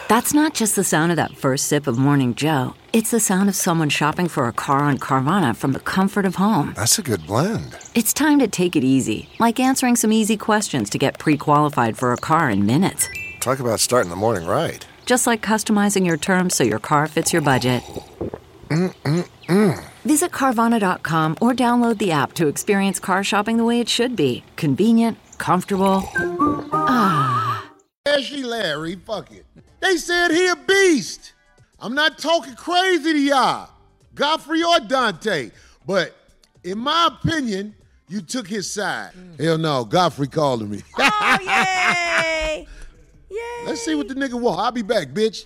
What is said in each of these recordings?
That's not just the sound of that first sip of Morning Joe. It's the sound of someone shopping for a car on Carvana from the comfort of home. That's a good blend. It's time to take it easy, like answering some easy questions to get pre-qualified for a car in minutes. Talk about starting the morning right. Just like customizing your terms so your car fits your budget. Visit Carvana.com or download the app to experience car shopping the way it should be. Convenient, comfortable. Ashley Larry, fuck it. They said he a beast. I'm not talking crazy to y'all, Godfrey or Dante, but in my opinion, you took his side. Hell no, Godfrey calling me. Oh, yay! Yay! Let's see what the nigga want. I'll be back, bitch.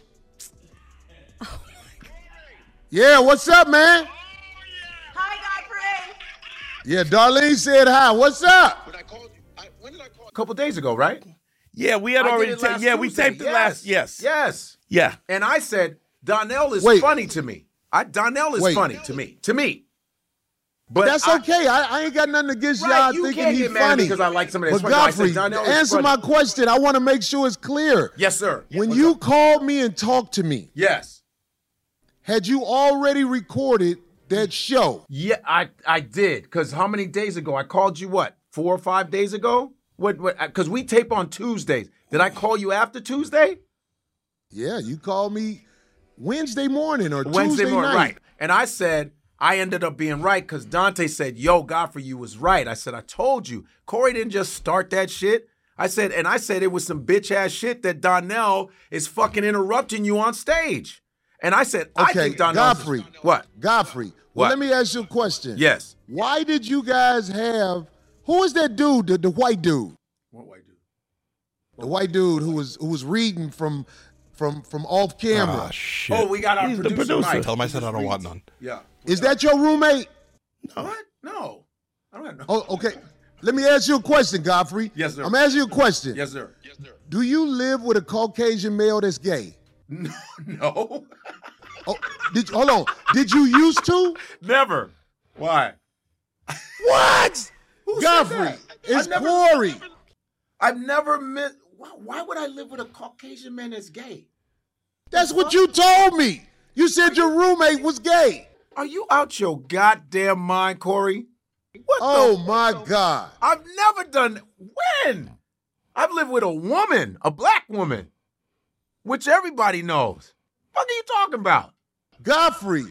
Oh my God. Yeah, what's up, man? Hi, Godfrey. Yeah, Darlene said hi. What's up? When did I call? A couple days ago, right? Yeah, we had already taped. Yeah, we taped it last. Yes. Yeah. And I said, Donnell is funny to me. Donnell is funny to me. To me. But that's okay. I ain't got nothing against y'all thinking he's funny. Because I like some of that. But Godfrey, answer my question. I want to make sure it's clear. Yes, sir. When you called me and talked to me, yes, had you already recorded that show? Yeah, I did. Because how many days ago? I called you, what, 4 or 5 days ago? What? Because we tape on Tuesdays. Did I call you after Tuesday? Yeah, you called me Wednesday morning or Wednesday Tuesday morning, night. right. And I said, I ended up being right because Dante said, yo, Godfrey, you was right. I said, I told you. Corey didn't just start that shit. I said it was some bitch-ass shit that Donnell is fucking interrupting you on stage. And I said, okay, I think Donnell. Godfrey. What? Godfrey. Well, let me ask you a question. Yes. Why did you guys have, who is that dude, the white dude? What white dude? The white dude who was reading from off camera. Ah, shit. Oh, we got our He's producer, the producer. Mike. Tell him I said I don't want none. Yeah. Is that your roommate? No. What? No. I don't know. Oh, okay. Let me ask you a question, Godfrey. Yes, sir. I'm asking you a question. Yes, sir. Yes, sir. Do you live with a Caucasian male that's gay? No. Oh, hold on. Did you used to? Never. Why? What? Who Godfrey, said that? it's Corey. I've never met. Why would I live with a Caucasian man that's gay? That's what you told me. You said your roommate was gay. Are you out your goddamn mind, Corey? What my God. I've never done. When? I've lived with a woman, a black woman, which everybody knows. What are you talking about? Godfrey.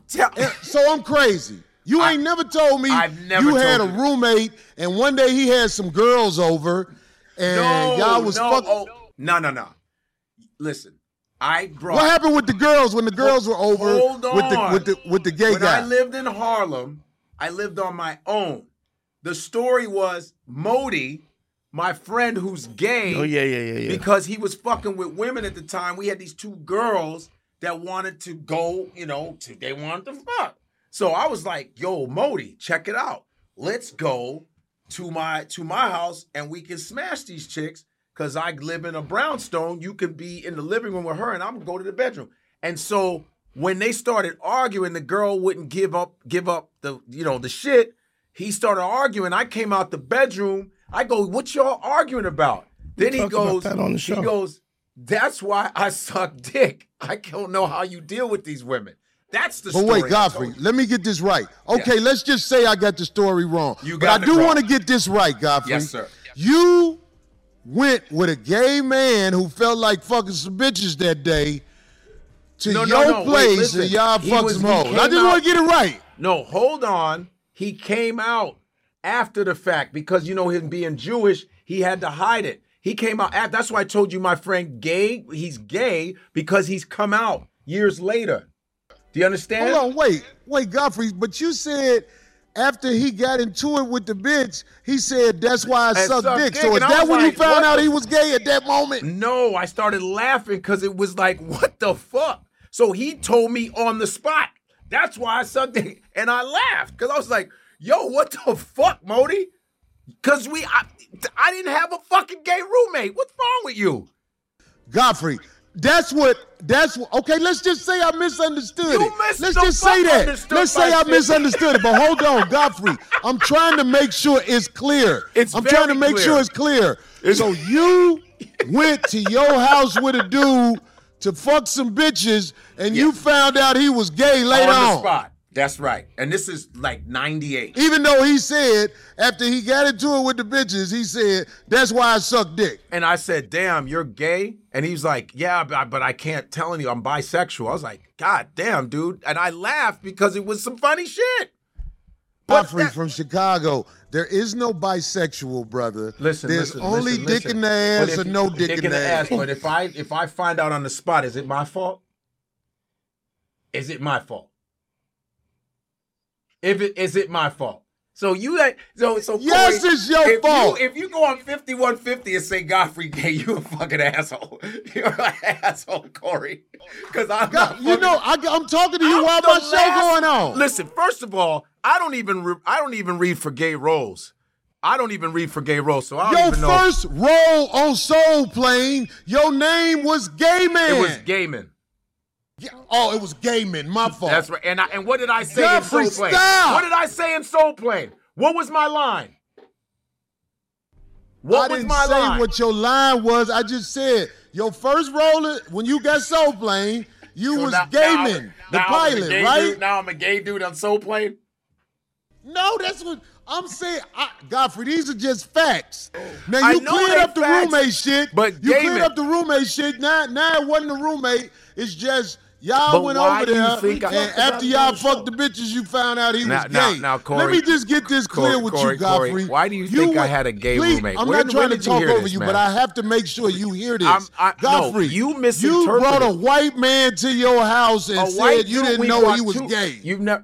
So I'm crazy. You ain't never told me you had a roommate and one day he had some girls over and y'all was fucking. No. Listen, What happened with the girls when the girls were over with the gay guy? When I lived in Harlem, I lived on my own. The story was Modi, my friend who's gay. Oh, yeah. Because he was fucking with women at the time. We had these two girls that wanted to go, they wanted to fuck. So I was like, yo, Modi, check it out. Let's go to my house and we can smash these chicks because I live in a brownstone. You can be in the living room with her and I'm going to go to the bedroom. And so when they started arguing, the girl wouldn't give up the shit. He started arguing. I came out the bedroom. I go, what y'all arguing about? Then he goes, that's why I suck dick. I don't know how you deal with these women. That's the story. But wait, Godfrey, let me get this right. Okay, let's just say I got the story wrong. But I do want to get this right, Godfrey. Yes, sir. You went with a gay man who felt like fucking some bitches that day to your place and y'all fucked some hoes. I just want to get it right. No, hold on. He came out after the fact because, him being Jewish, he had to hide it. He came out. That's why I told you my friend gay. He's gay because he's come out years later. Do you understand? Hold on, wait, Godfrey. But you said after he got into it with the bitch, he said that's why I suck dick. So is that when you found out he was gay at that moment? No, I started laughing because it was like, what the fuck? So he told me on the spot. That's why I suck dick, and I laughed because I was like, yo, what the fuck, Modi? Because I didn't have a fucking gay roommate. What's wrong with you? Godfrey, okay, let's just say I misunderstood it. Let's just say that. Let's say I misunderstood it. But hold on, Godfrey. I'm trying to make sure it's clear. I'm trying to make sure it's clear. So you went to your house with a dude to fuck some bitches, and you found out he was gay later on. On the spot. That's right. And this is like 98. Even though he said, after he got into it with the bitches, he said, that's why I suck dick. And I said, damn, you're gay? And he's like, yeah, but I can't tell you I'm bisexual. I was like, God damn, dude. And I laughed because it was some funny shit. Godfrey from Chicago, there is no bisexual, brother. There's only dick in the ass or no dick in the ass. But if I find out on the spot, is it my fault? Is it my fault? Is it my fault? So Corey, yes, it's your fault. If you go on 5150 and say Godfrey gay, you a fucking asshole. You're an asshole, Corey. Because I'm talking to you while my show going on. Listen, first of all, I don't even read for gay roles. So I don't even know. Your first role on Soul Plane, your name was Gayman. It was Gayman. Oh, it was Gayman. My fault. That's right. And what did I say in Soul Plane? What did I say in Soul Plane? What was my line? I didn't say what your line was. I just said your first role when you got Soul Plane, was Gayman, the pilot, right? Now I'm a gay dude on Soul Plane? No, that's what I'm saying. Godfrey, these are just facts. Now, you cleared up the roommate shit. But you cleared up the roommate shit. Now it wasn't a roommate. It's just y'all went over there, and after y'all fucked the bitches, you found out he was gay. Now, Corey, let me just get this clear with you, Godfrey. Corey, why do you think I had a gay roommate? I'm not trying to talk over you, but I have to make sure you hear this. Godfrey, you misinterpreted. You brought a white man to your house and said you didn't know he was gay.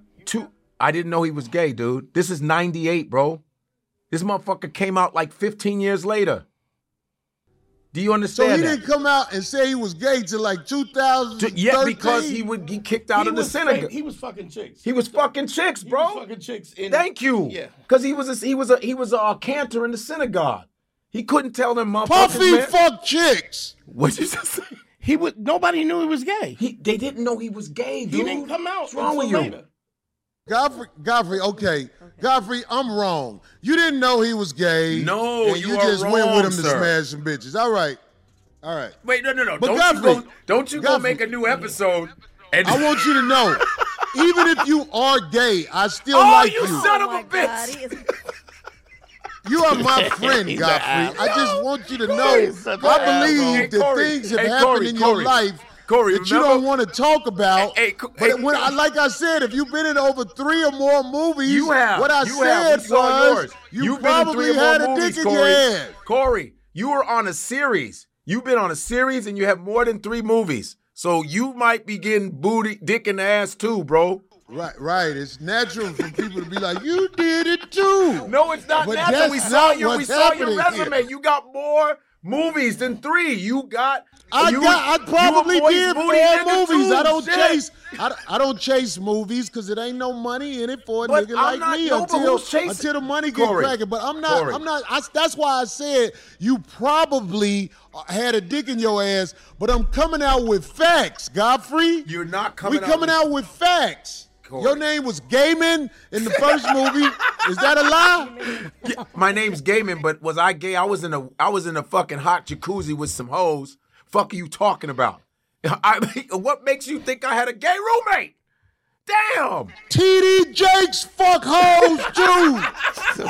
I didn't know he was gay, dude. This is 98, bro. This motherfucker came out like 15 years later. Do you understand So he didn't come out and say he was gay till like 2013? Yeah, because he kicked out of the synagogue. He was fucking chicks. He was fucking chicks, bro. He was fucking chicks. Thank you. Yeah. Because he was a cantor in the synagogue. He couldn't tell them motherfuckers, Puffy man. fuck chicks. What did you just say? Nobody knew he was gay. They didn't know he was gay, dude. He didn't come out. What's wrong with you? Later. Godfrey, okay. Godfrey, I'm wrong. You didn't know he was gay. No, and you just went with him to smash some bitches. All right. Wait, no. But Don't you go make a new episode. And I want you to know, even if you are gay, I still like you. Oh, you son of a bitch. You are my friend, Godfrey. I just want you to know, I believe that things have happened in your life that you don't want to talk about. But like I said, if you've been in over 3 or more movies, what I said was you probably had a dick in your head. Corey, you were on a series. You've been on a series and you have more than 3 movies. So you might be getting booty, dick in the ass too, bro. Right. It's natural for people to be like, you did it too. No, it's not natural. We saw your resume. Here. You got more movies than 3. I probably did 4 movies. I don't chase movies because it ain't no money in it for a nigga like me until the money get cracking. But I'm not. That's why I said you probably had a dick in your ass. But I'm coming out with facts, Godfrey. You're not coming. We coming out with facts. Corey. Your name was Gayman in the first movie. Is that a lie? Yeah, my name's Gayman, but was I gay? I was in a fucking hot jacuzzi with some hoes. Fuck are you talking about? What makes you think I had a gay roommate? Damn. TD Jakes fuck hoes too.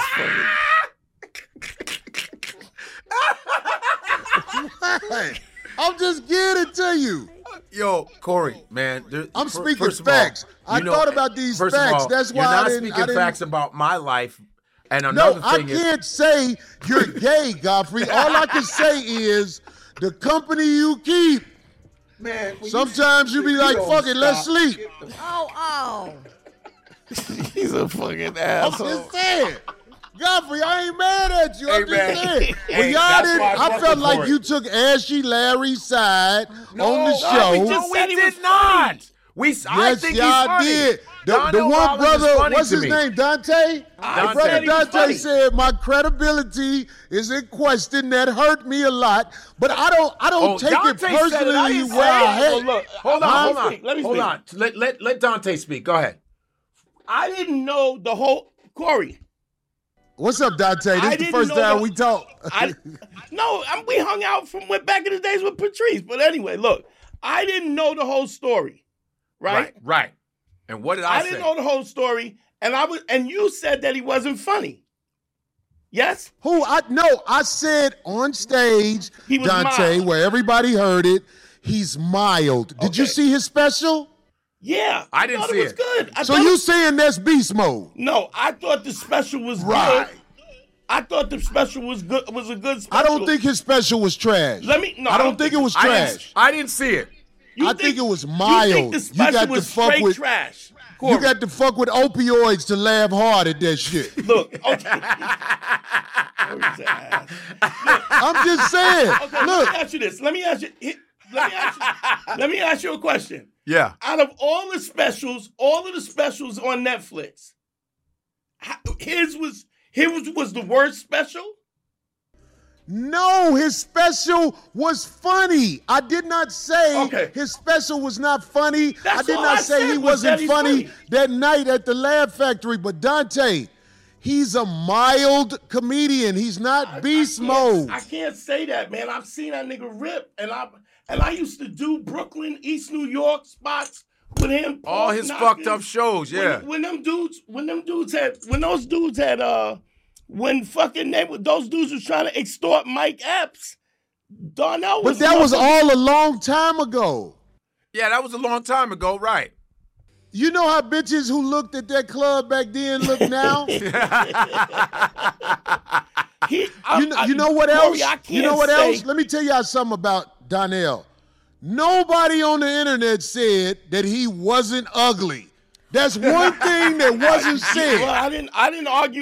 I'm just giving it to you. Yo, Corey, man. I'm speaking facts. I thought about these facts. That's why I didn't. You're not speaking facts about my life. And another thing I can't say you're gay, Godfrey. All I can say is the company you keep. Man, sometimes you be like, fuck it, let's sleep. Oh. He's a fucking asshole. I'm just saying. Godfrey, I ain't mad at you. I'm just saying. Well, y'all didn't. I felt like you took Ashley Larry's side on the show. We did not. I think he's funny. Did. The one brother, what's his name? Dante? The brother Dante said my credibility is in question. That hurt me a lot, but I don't take it personally. Hold on. Let me speak. Let Dante speak. Go ahead. I didn't know the whole Corey. What's up, Dante? This is the first time we talked. We hung out went back in the days with Patrice. But anyway, look, I didn't know the whole story, right? Right. And what did I say? I didn't know the whole story, and you said that he wasn't funny. Yes? I said on stage, Dante, mild. where everybody heard it, he's mild. Did you see his special? Yeah. I didn't see it. Good. So you saying that's beast mode? No, I thought the special was right. Good. I thought the special was good. Was a good special. I don't think his special was trash. I don't think it was trash. I didn't see it. I think it was mild. You think the special was straight trash? Corey. You got to fuck with opioids to laugh hard at that shit. Look, okay. I'm just saying. Okay, look. Let me ask you this. Let me ask you a question. Yeah. Out of all the specials on Netflix, his was the worst special? No, his special was funny. I did not say his special was not funny. I did not say he wasn't funny that night at the Laugh Factory. But Dante, he's a mild comedian. He's not beast mode. I can't say that, man. I've seen that nigga rip, and I used to do Brooklyn, East New York spots with him. All his fucked up shows, yeah. When those dudes was trying to extort Mike Epps, Darnell was. But that was all a long time ago. Yeah, that was a long time ago, right? You know how bitches who looked at that club back then look now? You know what else? You know what else? Let me tell y'all something about Donnell. Nobody on the internet said that he wasn't ugly. That's one thing that wasn't said. Well, I didn't argue.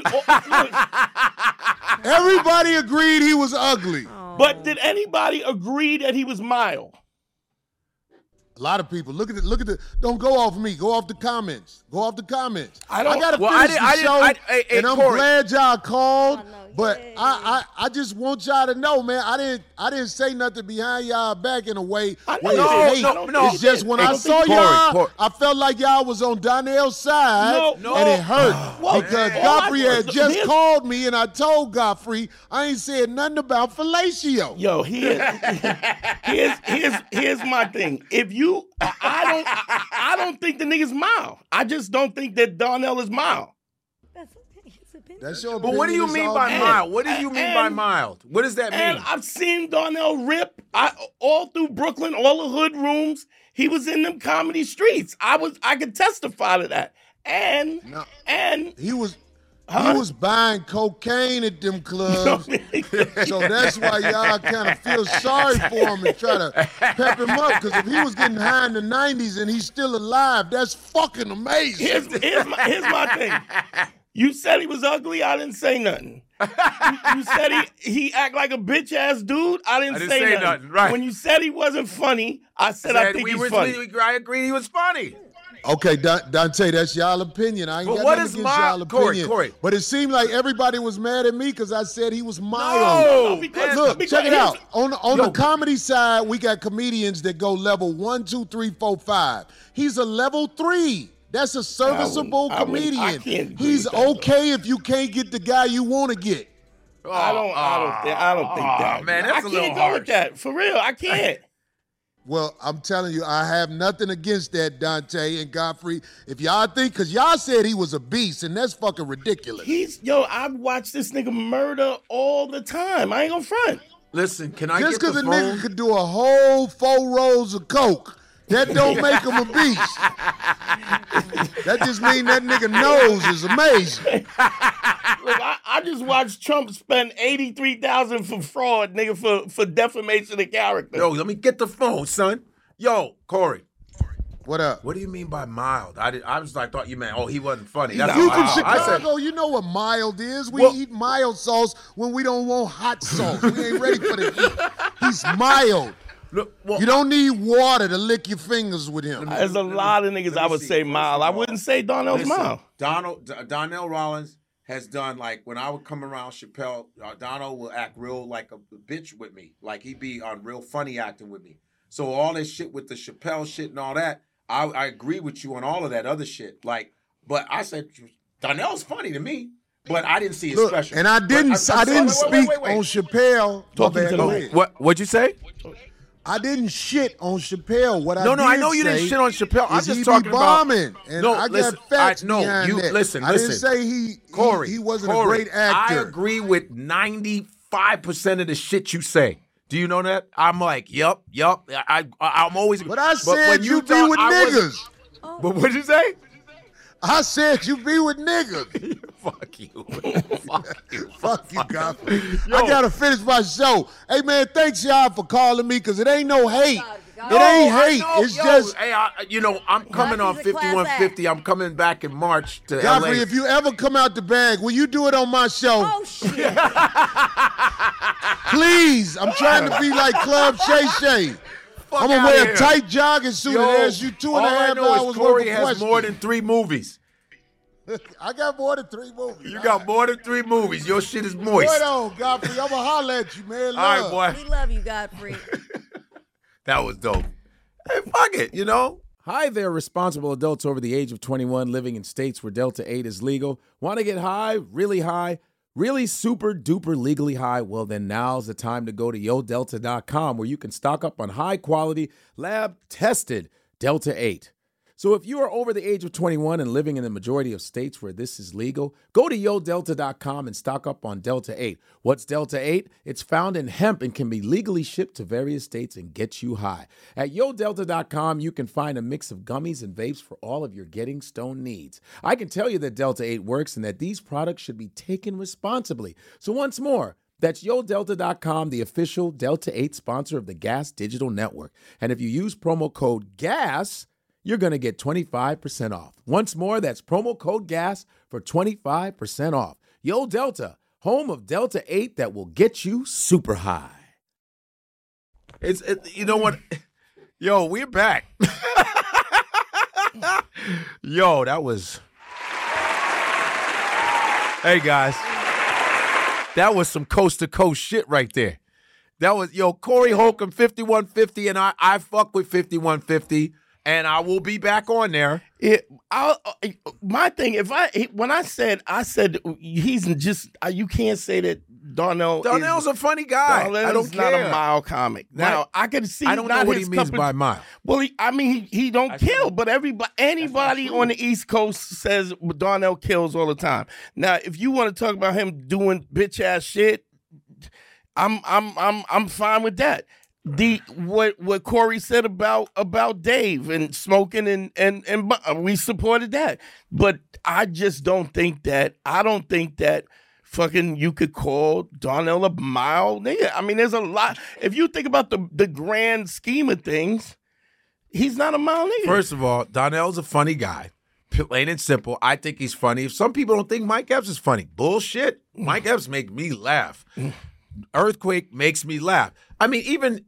Everybody agreed he was ugly. But did anybody agree that he was mild? A lot of people. Look at the. Don't go off me. Go off the comments. I gotta finish the show, and I'm glad y'all called. But I just want y'all to know, man. I didn't say nothing behind y'all back in a way. No. It's just when I saw y'all, I felt like y'all was on Donnell's side, and it hurt because Godfrey had just called me, and I told Godfrey I ain't said nothing about fellatio. Yo, here's my thing. I don't think the nigga's mild. I just don't think that Darnell is mild. That's your but what do you mean by mild? What do you mean by mild? What does that mean? And I've seen Darnell rip all through Brooklyn, all the hood rooms. He was in them comedy streets. I could testify to that. And he was buying cocaine at them clubs. So that's why y'all kind of feel sorry for him and try to pep him up. Because if he was getting high in the 90s and he's still alive, that's fucking amazing. Here's my thing. You said he was ugly. I didn't say nothing. You said he act like a bitch ass dude. I didn't say nothing. Right. When you said he wasn't funny, I said I think he's funny. I agree he was funny. Okay, Dante, that's y'all opinion. I ain't got nothing against y'all opinion. Corey. But it seemed like everybody was mad at me because I said he was mild. Look, check it out. On the comedy side, we got comedians that go level 1, 2, 3, 4, 5. He's a level 3. That's a serviceable comedian. He's okay if you can't get the guy you want to get. I don't think that. Man, that's a little harsh. I can't go with that. For real, I can't. Well, I'm telling you, I have nothing against that, Dante and Godfrey. If y'all think, because y'all said he was a beast, and that's fucking ridiculous. I watch this nigga murder all the time. I ain't gonna front. Listen, can I just get the phone? Just because a nigga could do a whole 4 rolls of coke, that don't make him a beast. That just means that nigga nose is amazing. Look, I just watched Trump spend $83,000 for fraud, nigga, for defamation of character. Yo, let me get the phone, son. Yo, Corey. What up? What do you mean by mild? I thought you meant, he wasn't funny. You from Chicago, you know what mild is. We eat mild sauce when we don't want hot sauce. We ain't ready for the heat. He's mild. Look, you don't need water to lick your fingers with him. There's a lot of niggas I would say mild. I wouldn't say Darnell's mild. Darnell Rollins has done, like, when I would come around Chappelle, Darnell will act real like a bitch with me. Like, he'd be on real funny acting with me. So all this shit with the Chappelle shit and all that, I agree with you on all of that other shit. Like, but I said, Darnell's funny to me. But I didn't see his special. And I didn't speak on Chappelle. What'd you say? I didn't shit on Chappelle. What I No, did I know you say didn't shit on Chappelle. I'm is just he talking be about bombing, and No, I listen, got facts no, behind you that. listen. I didn't say Corey, he wasn't a great actor. I agree with 95% of the shit you say. Do you know that? I'm like, yup. I'm always. But I said when you be talk, with I niggas. But what'd you say? I said you be with niggas. Fuck you. Fuck you, Godfrey. I gotta finish my show. Hey man, thanks y'all for calling me because it ain't no hate. It ain't hate. It's just. Hey, I'm coming on 5150. I'm coming back in March to Godfrey, LA. if you ever come out the bag, will you do it on my show? Oh, shit. Please. I'm trying to be like Club Shay Shay. I'm going to wear a tight jogging suit and ask you 2.5 hours all Corey worth of has questions. more than 3 movies. I got more than 3 movies. You got more than 3 movies. Your shit is moist. Wait on, Godfrey. I'm going to holler at you, man. Love. All right, boy. We love you, Godfrey. That was dope. Hey, fuck it, you know? Hi there, responsible adults over the age of 21 living in states where Delta 8 is legal. Want to get high, really super duper legally high? Well, then now's the time to go to YoDelta.com where you can stock up on high quality, lab tested Delta 8. So if you are over the age of 21 and living in the majority of states where this is legal, go to YoDelta.com and stock up on Delta 8. What's Delta 8? It's found in hemp and can be legally shipped to various states and get you high. At YoDelta.com, you can find a mix of gummies and vapes for all of your getting stoned needs. I can tell you that Delta 8 works and that these products should be taken responsibly. So once more, that's YoDelta.com, the official Delta 8 sponsor of the Gas Digital Network. And if you use promo code GAS, you're going to get 25% off. Once more, that's promo code GAS for 25% off. YoDelta, home of Delta 8 that will get you super high. You know what? Yo, we're back. Yo, that was... Hey, guys. That was some coast-to-coast shit right there. That was, Corey Holcomb, 5150, and I fuck with 5150. And I will be back on there. My thing, when I said he's just, you can't say that Darnell's a funny guy. I don't care. Not a mild comic. Now I can see. I don't know what he means by mild. Well, he don't kill, but anybody on the East Coast says Darnell kills all the time. Now, if you want to talk about him doing bitch ass shit, I'm fine with that. What Corey said about Dave and smoking and we supported that, but I just don't think that fucking you could call Darnell a mild nigga. I mean, there's a lot. If you think about the grand scheme of things, he's not a mild nigga. First of all, Darnell's a funny guy. Plain and simple. I think he's funny. If some people don't think Mike Epps is funny, bullshit. Mike Epps makes me laugh. Earthquake makes me laugh. I mean, even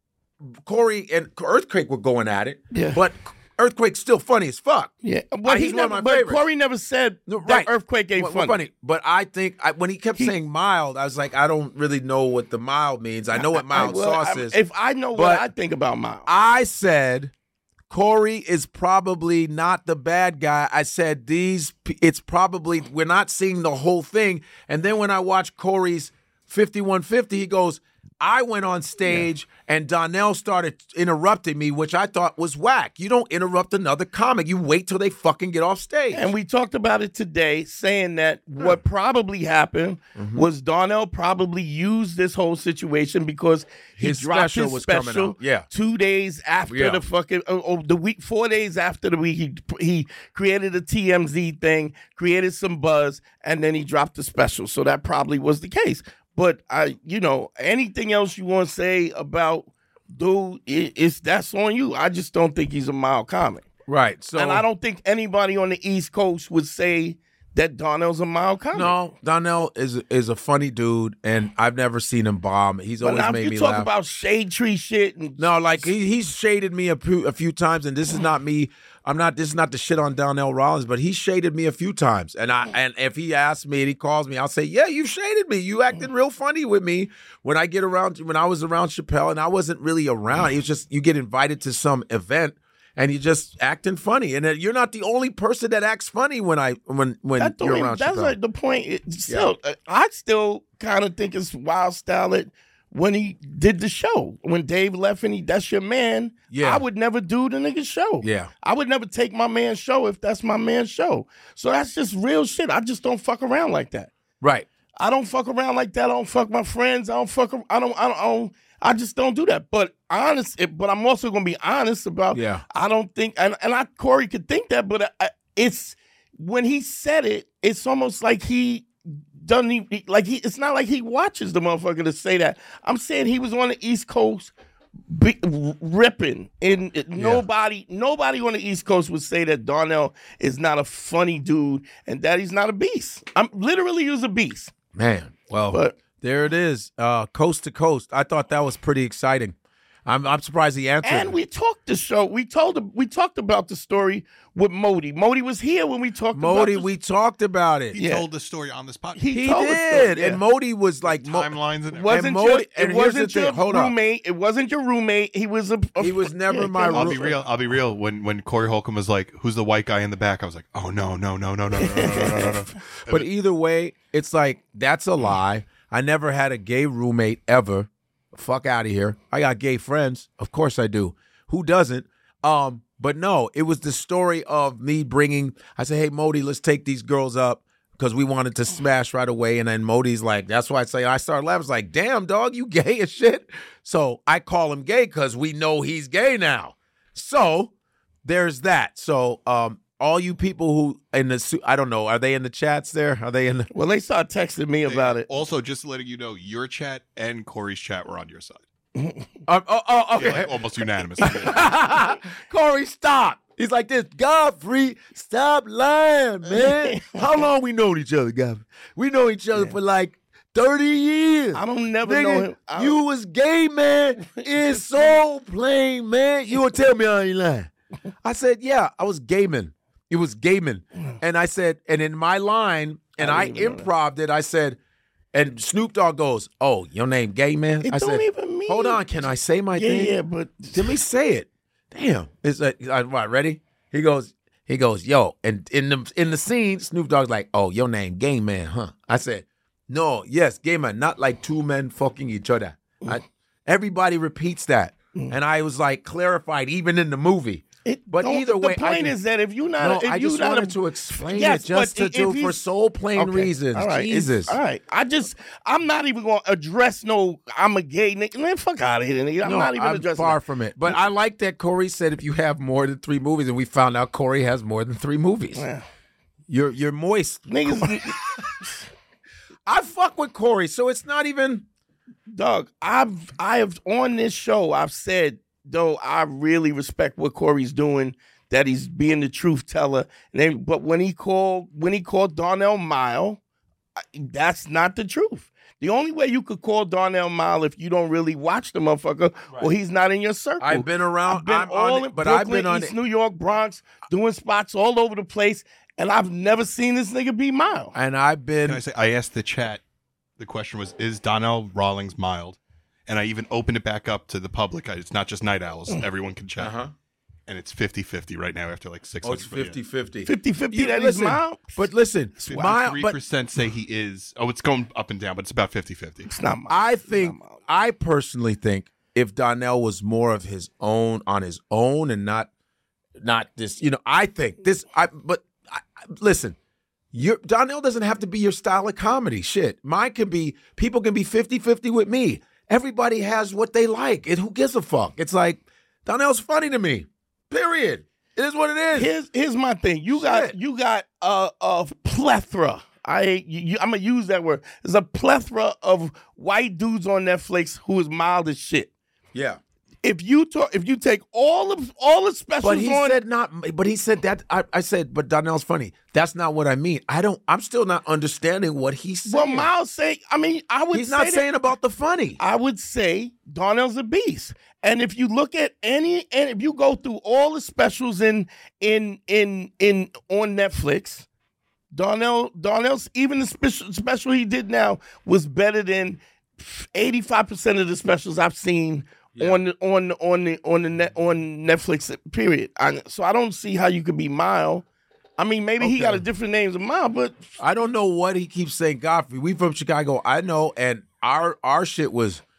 Corey and Earthquake were going at it, but Earthquake's still funny as fuck. Yeah, well, he's one of my favorites. Corey never said that Earthquake ain't funny. But I think when he kept saying mild, I was like, I don't really know what the mild means. I know what mild sauce is. If I know what I think about mild. I said Corey is probably not the bad guy. I said it's probably, we're not seeing the whole thing. And then when I watched Corey's 5150, he goes, I went on stage and Darnell started interrupting me, which I thought was whack. You don't interrupt another comic. You wait till they fucking get off stage. And we talked about it today, saying that what probably happened was Darnell probably used this whole situation because he dropped his special 2 days after the fucking, the week, 4 days after the week, he created a TMZ thing, created some buzz, and then he dropped the special. So that probably was the case. But anything else you want to say about dude, that's on you. I just don't think he's a mild comic. Right. So, and I don't think anybody on the East Coast would say that Darnell's a mild comic. No, Darnell is a funny dude, and I've never seen him bomb. He's always made me laugh. You talk about shade tree shit. No, like he's shaded me a few times, and this is not me. This is not the shit on Darnell Rollins, but he shaded me a few times. And if he asks me and he calls me, I'll say, yeah, you shaded me. You acted real funny with me when I was around Chappelle, and I wasn't really around. It was just, you get invited to some event and you're just acting funny. And you're not the only person that acts funny when you're around Chappelle. That's like the point. I still kind of think it's wild style when he did the show. When Dave left and that's your man, Yeah. I would never do the nigga's show. Yeah. I would never take my man's show if that's my man's show. So that's just real shit. I just don't fuck around like that. Right. I don't fuck around like that. I don't fuck my friends. I just don't do that. But but I'm also gonna be honest about. Yeah. I don't think, Corey could think that, but it's when he said it, it's almost like he doesn't even, it's not like he watches the motherfucker to say that. I'm saying he was on the East Coast ripping, and nobody on the East Coast would say that Darnell is not a funny dude and that he's not a beast. He was a beast. Man, well, there it is, coast to coast. I thought that was pretty exciting. I'm surprised he answered. And we talked the show. We talked about the story with Modi. Modi was here when we talked about it. We talked about it. He told the story on this podcast. He did. And Modi was like timelines and everything. It wasn't your roommate. It wasn't your roommate. He was never my roommate. I'll be real. When Corey Holcomb was like, "Who's the white guy in the back?" I was like, "Oh no." But either way, it's like that's a lie. I never had a gay roommate ever. Fuck out of here. I got gay friends. Of course I do. Who doesn't? But no, it was the story of me I said, hey, Modi, let's take these girls up because we wanted to smash right away. And then Modi's like, that's why I started laughing. I was like, damn, dog, you gay as shit. So I call him gay because we know he's gay now. So there's that. So all you people who I don't know, are they in the chats there? Are they in the... Well, they started texting me about it. Also, just letting you know, your chat and Corey's chat were on your side. Okay. Yeah, like almost unanimous. Corey, stop. He's like this. Godfrey, stop lying, man. How long we known each other, Godfrey? We know each other for like 30 years. I don't never Nigga, know him. You was gay, man. It's so plain, man. You would tell me I ain't lying. I said, yeah, I was gaming. It was gaming. And I said, and in my line, and I improv'd it, I said, and Snoop Dogg goes, oh, your name gay, man? It I don't said, even mean. hold on, can I say my thing? Yeah, but let me say it. Damn. It's like, what, ready? He goes, yo, and in the scene, Snoop Dogg's like, oh, your name gay man, huh? I said, no, yes, gay man, not like two men fucking each other. Everybody repeats that. And I was like clarified even in the movie. But either way, the point is that if you're not, I just wanted to explain it just to do for soul plain reasons. All right, Jesus. All right. I'm not even going to address I'm a gay nigga. Man, fuck out of here, nigga. I'm not even addressing far that. from it. But I like that Corey said if you have more than 3 movies, and we found out Corey has more than 3 movies. Yeah. You're moist. Niggas. I fuck with Corey, so it's not even. Dog, I have on this show, I've said, though I really respect what Corey's doing, that he's being the truth teller. But when he called Darnell Mile, that's not the truth. The only way you could call Darnell Mile if you don't really watch the motherfucker, or he's not in your circle. I've been around. I've been on East New York, Bronx, doing spots all over the place, and I've never seen this nigga be mild. And I've been. Can I say? I asked the chat. The question was, is Donnell Rawlings mild? And I even opened it back up to the public. It's not just Night Owls. Everyone can chat. And it's 50-50 right now after like 600. Oh, it's 50-50. 50-50 that he's mild? But listen, 53% say he is. Oh, it's going up and down, but it's about 50-50. It's not mild. I personally think if Donnell was more of his own on his own and not this, I think this, listen, Donnell doesn't have to be your style of comedy. Shit. People can be 50-50 with me. Everybody has what they like. Who gives a fuck? It's like, Donnell's funny to me. Period. It is what it is. Here's my thing. You got a plethora. I'm gonna use that word. There's a plethora of white dudes on Netflix who is mild as shit. Yeah. If you take all the specials, but he said that. I said, but Donnell's funny. That's not what I mean. I'm still not understanding what he's saying. Well, Miles saying, he's not saying about the funny. I would say Donnell's a beast. And if you look at and if you go through all the specials on Netflix, Donnell's even the special he did now was better than 85% of the specials I've seen. Yeah. On Netflix, period. So I don't see how you could be mild. Maybe he got a different name than mild, but I don't know what he keeps saying. Godfrey, we from Chicago. I know, and our shit was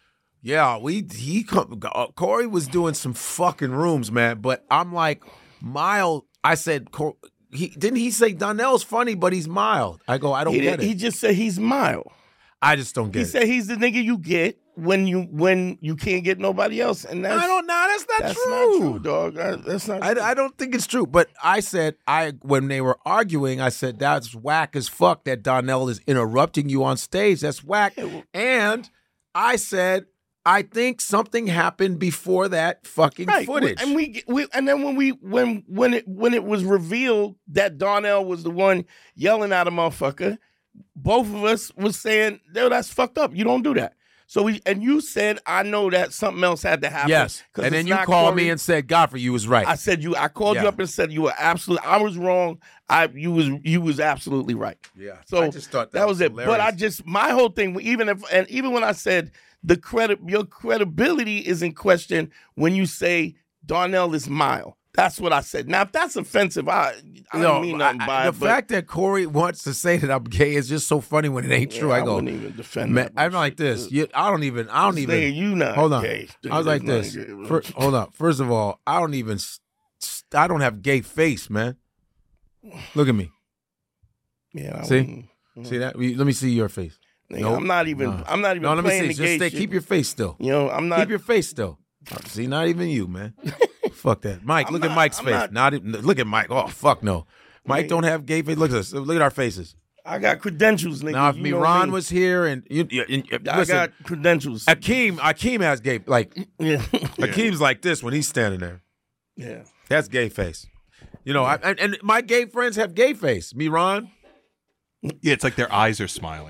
Yeah, Corey was doing some fucking rooms, man. But I'm like, mild. I said, didn't he say Donnell's funny, but he's mild? I go, I don't get it. He just said he's mild. I just don't get it. He said he's the nigga you get when you can't get nobody else, and that's that's not that's true. not true, dog. That's not. True. I don't think it's true. But I said when they were arguing, I said that's whack as fuck that Donnell is interrupting you on stage. That's whack. And I said I think something happened before that fucking footage. And then when it was revealed that Donnell was the one yelling at a motherfucker, both of us was saying, "Yo, that's fucked up. You don't do that." So you said, I know that something else had to happen. Yes. And then you called me and said, Godfrey, you was right. I said I called you up and said you were absolutely, I was wrong. You was absolutely right. Yeah. So I just thought that was it. hilarious. But my whole thing, even when I said your credibility is in question when you say Donnell is mild. That's what I said. Now, if that's offensive, I don't mean nothing by it. The fact that Corey wants to say that I'm gay is just so funny when it ain't true. I go, wouldn't even defend man, that. I'm like this. I don't even. You not hold on. Gay. I was like this. Hold on. First of all, I don't have gay face, man. Look at me. Yeah. See that? Let me see your face. No, I'm not even. I'm not even. No, let me playing see. the gay Just shit. keep your face still. I'm not. Keep your face still. See, not even you, man. Fuck that, Mike. Look at Mike's face. Look at Mike. Oh, fuck no. Mike don't have gay face. Look at us. Look at our faces. I got credentials, nigga. Now, if Miran was here and I got credentials. Akeem has gay. Like, yeah. Akeem's like this when he's standing there. Yeah. That's gay face. And my gay friends have gay face. Miran. Yeah, it's like their eyes are smiling.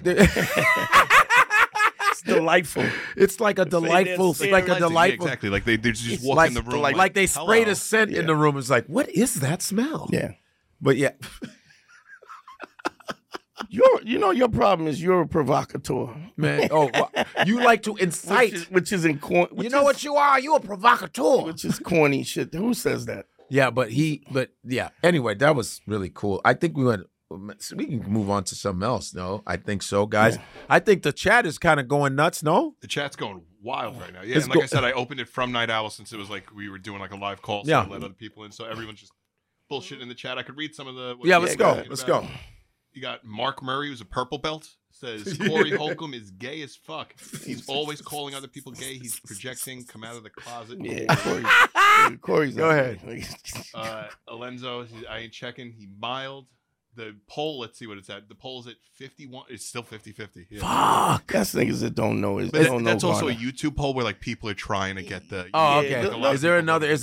It's delightful. It's like a delightful. Yeah, exactly. Like they just walk in the room. Like they sprayed a scent in the room. It's like, what is that smell? Yeah. But yeah. Your problem is you're a provocateur, man. Oh, you like to incite, which is in corny. You know what you are? You a provocateur, which is corny shit. Who says that? Yeah, but yeah. Anyway, that was really cool. I think we can move on to something else. No, I think so, guys. Yeah. I think the chat is kind of going nuts. No, the chat's going wild right now. Yeah, and like I said, I opened it from Night Owl since it was like we were doing like a live call, so I let other people in. So everyone's just bullshit in the chat. I could read some of the. Let's go. Let's go. You got Mark Murray, who's a purple belt, says Corey Holcomb is gay as fuck. He's always calling other people gay. He's projecting, come out of the closet. Yeah, Corey's go ahead. Alenzo, I ain't checking. He mild. The poll, let's see what it's at. The poll's at 51. It's still 50-50. Yeah. Fuck. That's niggas that don't know. That's also a YouTube poll where like people are trying to get the. Oh, okay. Is there another?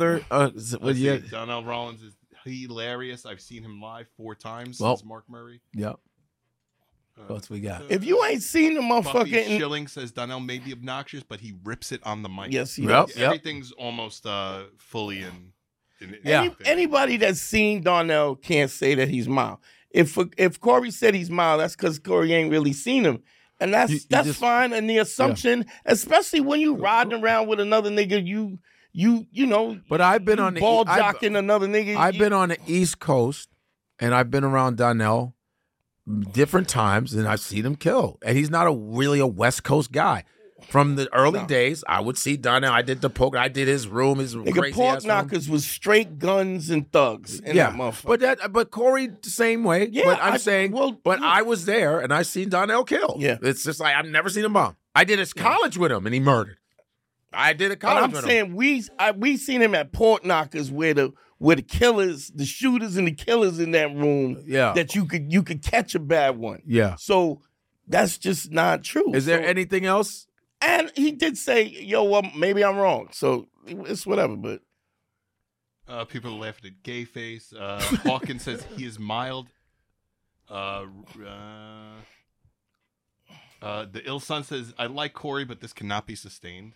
Donnell Rollins is hilarious. I've seen him live 4 times since Mark Murray. Yep. What else we got? If you ain't seen the motherfucker, Schilling says Donnell may be obnoxious, but he rips it on the mic. Yes, he does. Everything's almost fully in. Anybody that's seen Donnell can't say that he's mild. If Corey said he's mild, that's because Corey ain't really seen him, and that's fine. And the assumption, especially when you riding around with another nigga, you know. But I've been on ball jocking another nigga. I've been on the East Coast, and I've been around Donnell different times, and I've seen him kill. And he's not really a West Coast guy. From the early days, I would see Donnell. I did the poker. I did his room. His crazy Pork Knockers was straight guns and thugs. In that motherfucker. But Corey the same way. Yeah, but I was there and I seen Donnell kill. Yeah, it's just like I've never seen him bomb. I did his college with him and he murdered. I did a college with him. I'm saying we seen him at Pork Knockers where the killers, the shooters and the killers in that room. Yeah, that you could catch a bad one. Yeah, so that's just not true. Is there anything else? And he did say, yo, well, maybe I'm wrong. So it's whatever, but. People are laughing at gay face. Hawkins says he is mild. The Ill Sun says, I like Corey, but this cannot be sustained.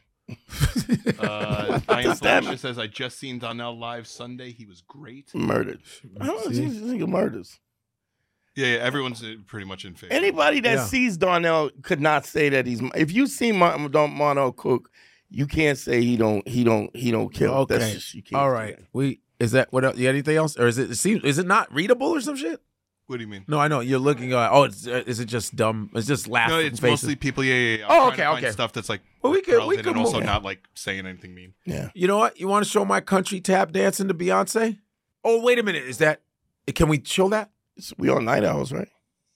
Ian Fletcher says, I just seen Donnell live Sunday. He was great. Murdered. I don't think he murders. Yeah, everyone's pretty much in favor. Anybody that sees Donnell could not say that he's. If you see Marnell cook, you can't say he don't kill. Okay, that's just, you can't all right. Is that what else? Anything else, or is it not readable or some shit? What do you mean? No, I know you're looking. Is it just dumb? It's just laughing. No, it's faces? mostly people. Yeah. Oh, I'm trying to find stuff that's like we could and also move. not like saying anything mean. Yeah. You know what? You want to show my country tap dancing to Beyonce? Oh, wait a minute. Is that? Can we show that? We on Night Owls, right?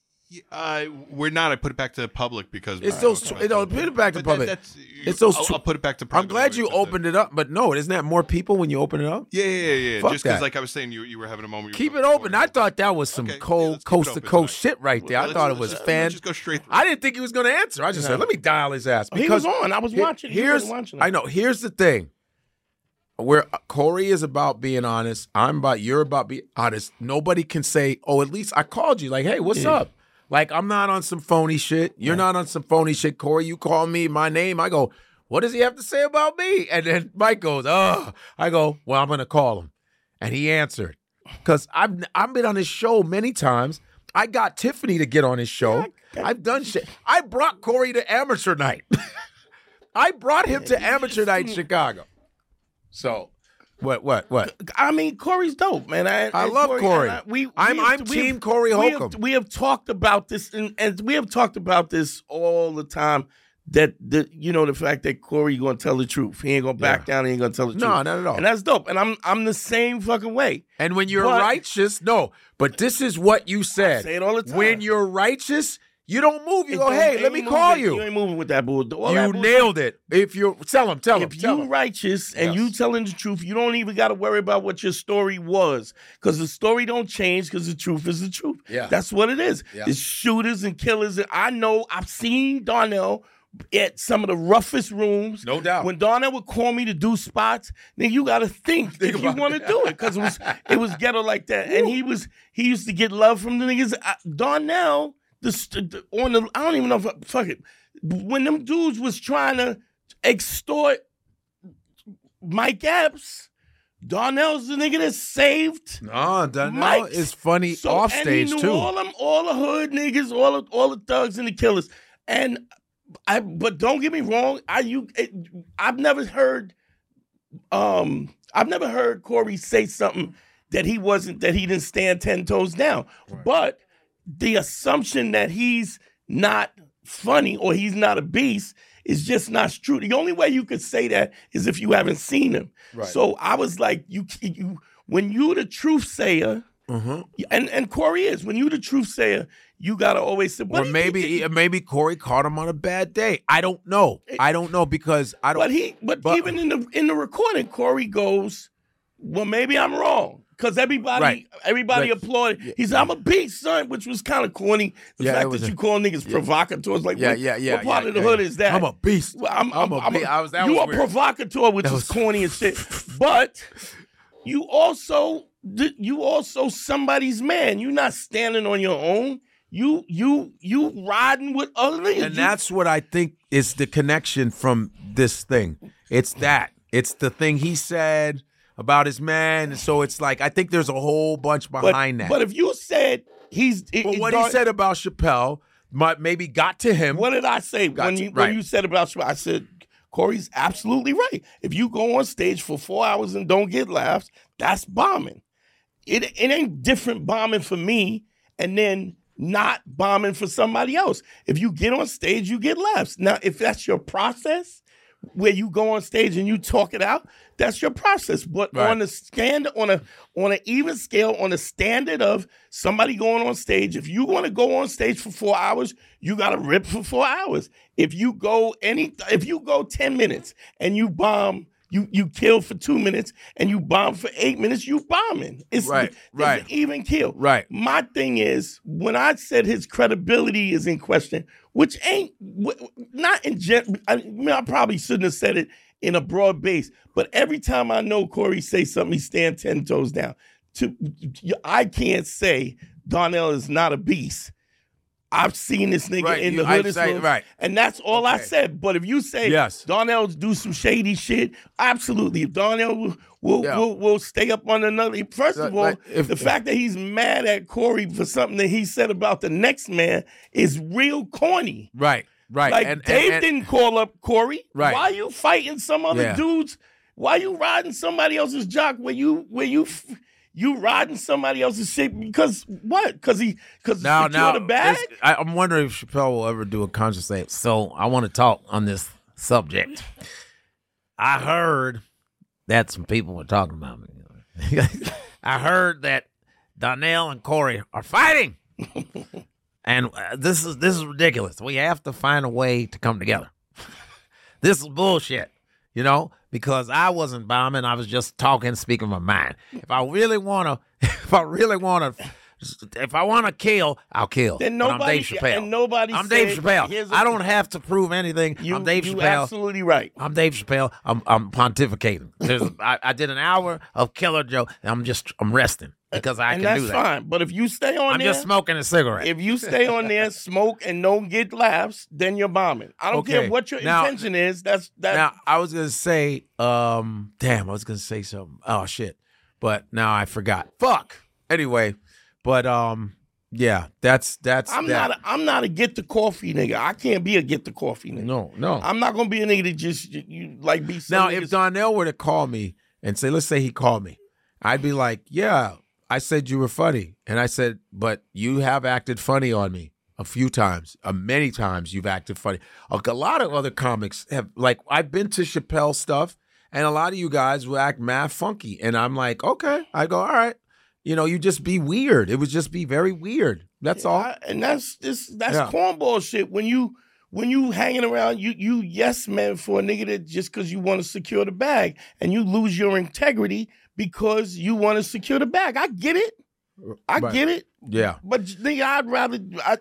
We're not. I put it back to the public because It's still. Put it back to public. It's still. I'll put it back to private. I'm glad you opened it up, but no, isn't that more people when you open it up? Yeah. Fuck Just that. because, like I was saying, you were having a moment. Keep it open. I thought that was some coast to coast shit right there. I thought it was Just go straight through. I didn't think he was going to answer. I just said, let me dial his ass. He was on. I was watching. I know. Here's the thing. Where Corey is about being honest. You're about being honest. Nobody can say, at least I called you. Like, hey, what's up? Like, I'm not on some phony shit. You're not on some phony shit. Corey, you call me my name. I go, what does he have to say about me? And then Mike goes, I go, well, I'm going to call him. And he answered. Because I've been on his show many times. I got Tiffany to get on his show. I've done shit. I brought Corey to Amateur Night. I brought him to Amateur Night in Chicago. So, what? I mean, Corey's dope, man. I love Corey. I'm team Corey Holcomb. We have talked about this, and we have talked about this all the time. That the fact that Corey going to tell the truth. He ain't going to back down. He ain't going to tell the truth. No, not at all. And that's dope. And I'm the same fucking way. And when you're righteous, but this is what you said. I say it all the time. When you're righteous, you don't move. You go, hey, let me call you. You ain't moving with that bull. You nailed it. If you're tell him. If you righteous and you telling the truth, you don't even got to worry about what your story was, because the story don't change, because the truth is the truth. Yeah, that's what it is. Yeah. It's shooters and killers. And I know. I've seen Darnell at some of the roughest rooms. No doubt. When Darnell would call me to do spots, then you got to think if you want to do it, because it was ghetto like that. And he used to get love from the niggas. Darnell. I don't even know fuck it. When them dudes was trying to extort Mike Epps, Darnell's the nigga that saved. No, Darnell is funny off stage and he knew too. All the hood niggas, all the thugs and the killers. But don't get me wrong, I've never heard Corey say something that he didn't stand 10 toes down. Right. But the assumption that he's not funny or he's not a beast is just not true. The only way you could say that is if you haven't seen him. Right. So I was like, you when you the truth sayer, and Corey is, when you the truth sayer, you gotta always say. Or maybe Corey caught him on a bad day. I don't know. Because I don't. But even in the recording, Corey goes, well, maybe I'm wrong. Because everybody applauded. He said, I'm a beast, son, which was kind of corny. The fact that you call niggas provocateurs, like, what part of the hood is that? I'm a beast. Well, I'm a beast. You a provocateur, which was corny and shit. But you also somebody's man. You're not standing on your own. You riding with other niggas. And that's what I think is the connection from this thing. It's that. It's the thing he said about his man, and so it's like I think there's a whole bunch behind that. But if you said he said about Chappelle maybe got to him. What did I say when you said about Chappelle? I said Corey's absolutely right. If you go on stage for 4 hours and don't get laughs, that's bombing. It ain't different bombing for me and then not bombing for somebody else. If you get on stage, you get laughs. Now, if that's your process, where you go on stage and you talk it out, that's your process. But on the standard, on an even scale, on the standard of somebody going on stage, if you want to go on stage for 4 hours, you got to rip for 4 hours. If you go 10 minutes and you bomb, you kill for 2 minutes and you bomb for 8 minutes, you bombing. It's an even kill. Right. My thing is, when I said his credibility is in question, which ain't not in I probably shouldn't have said it in a broad base, but every time I know Corey say something, he stand 10 toes down. I can't say Darnell is not a beast. I've seen this nigga in the hood, and that's all I said. But if you say Darnell do some shady shit, absolutely. If Darnell will stay up on another. First of all, the fact that he's mad at Corey for something that he said about the next man is real corny. Right. Like Dave didn't call up Corey. Right. Why are you fighting some other dudes? Why are you riding somebody else's jock where you You riding somebody else's shit because what? Because Now, the bag? I'm wondering if Chappelle will ever do a conscious thing. So I want to talk on this subject. I heard that some people were talking about me. I heard that Donnell and Corey are fighting. And this is ridiculous. We have to find a way to come together. This is bullshit, because I wasn't bombing. I was just speaking my mind. If I want to kill, I'll kill. Then I'm Dave Chappelle. I'm Dave Chappelle. I don't have to prove anything. I'm Dave Chappelle. You're absolutely right. I'm Dave Chappelle. I'm pontificating. I did an hour of Killer Joe. I'm resting because I can do that. And that's fine. But if you stay on there. I'm just smoking a cigarette. If you stay on there, smoke, and don't get laughs, then you're bombing. I don't care what your intention is. Now, I was going to say, I was going to say something. Oh, shit. But now I forgot. Fuck. Anyway, but, yeah, that's I'm not a get the coffee nigga. I can't be a get the coffee nigga. No. I'm not going to be a nigga that just, be some Now, niggas. if Donnell were to call me and say, let's say he called me, I'd be like, yeah, I said you were funny. And I said, but you have acted funny on me a few times. Many times you've acted funny. A lot of other comics have, I've been to Chappelle stuff, and a lot of you guys will act mad funky. And I'm like, okay. I go, all right. You just be weird. It would just be very weird. That's all. And that's cornball shit. When you hanging around, you yes man for a nigga that just because you want to secure the bag, and you lose your integrity because you want to secure the bag. I get it. I get it. Yeah. But nigga, I'd rather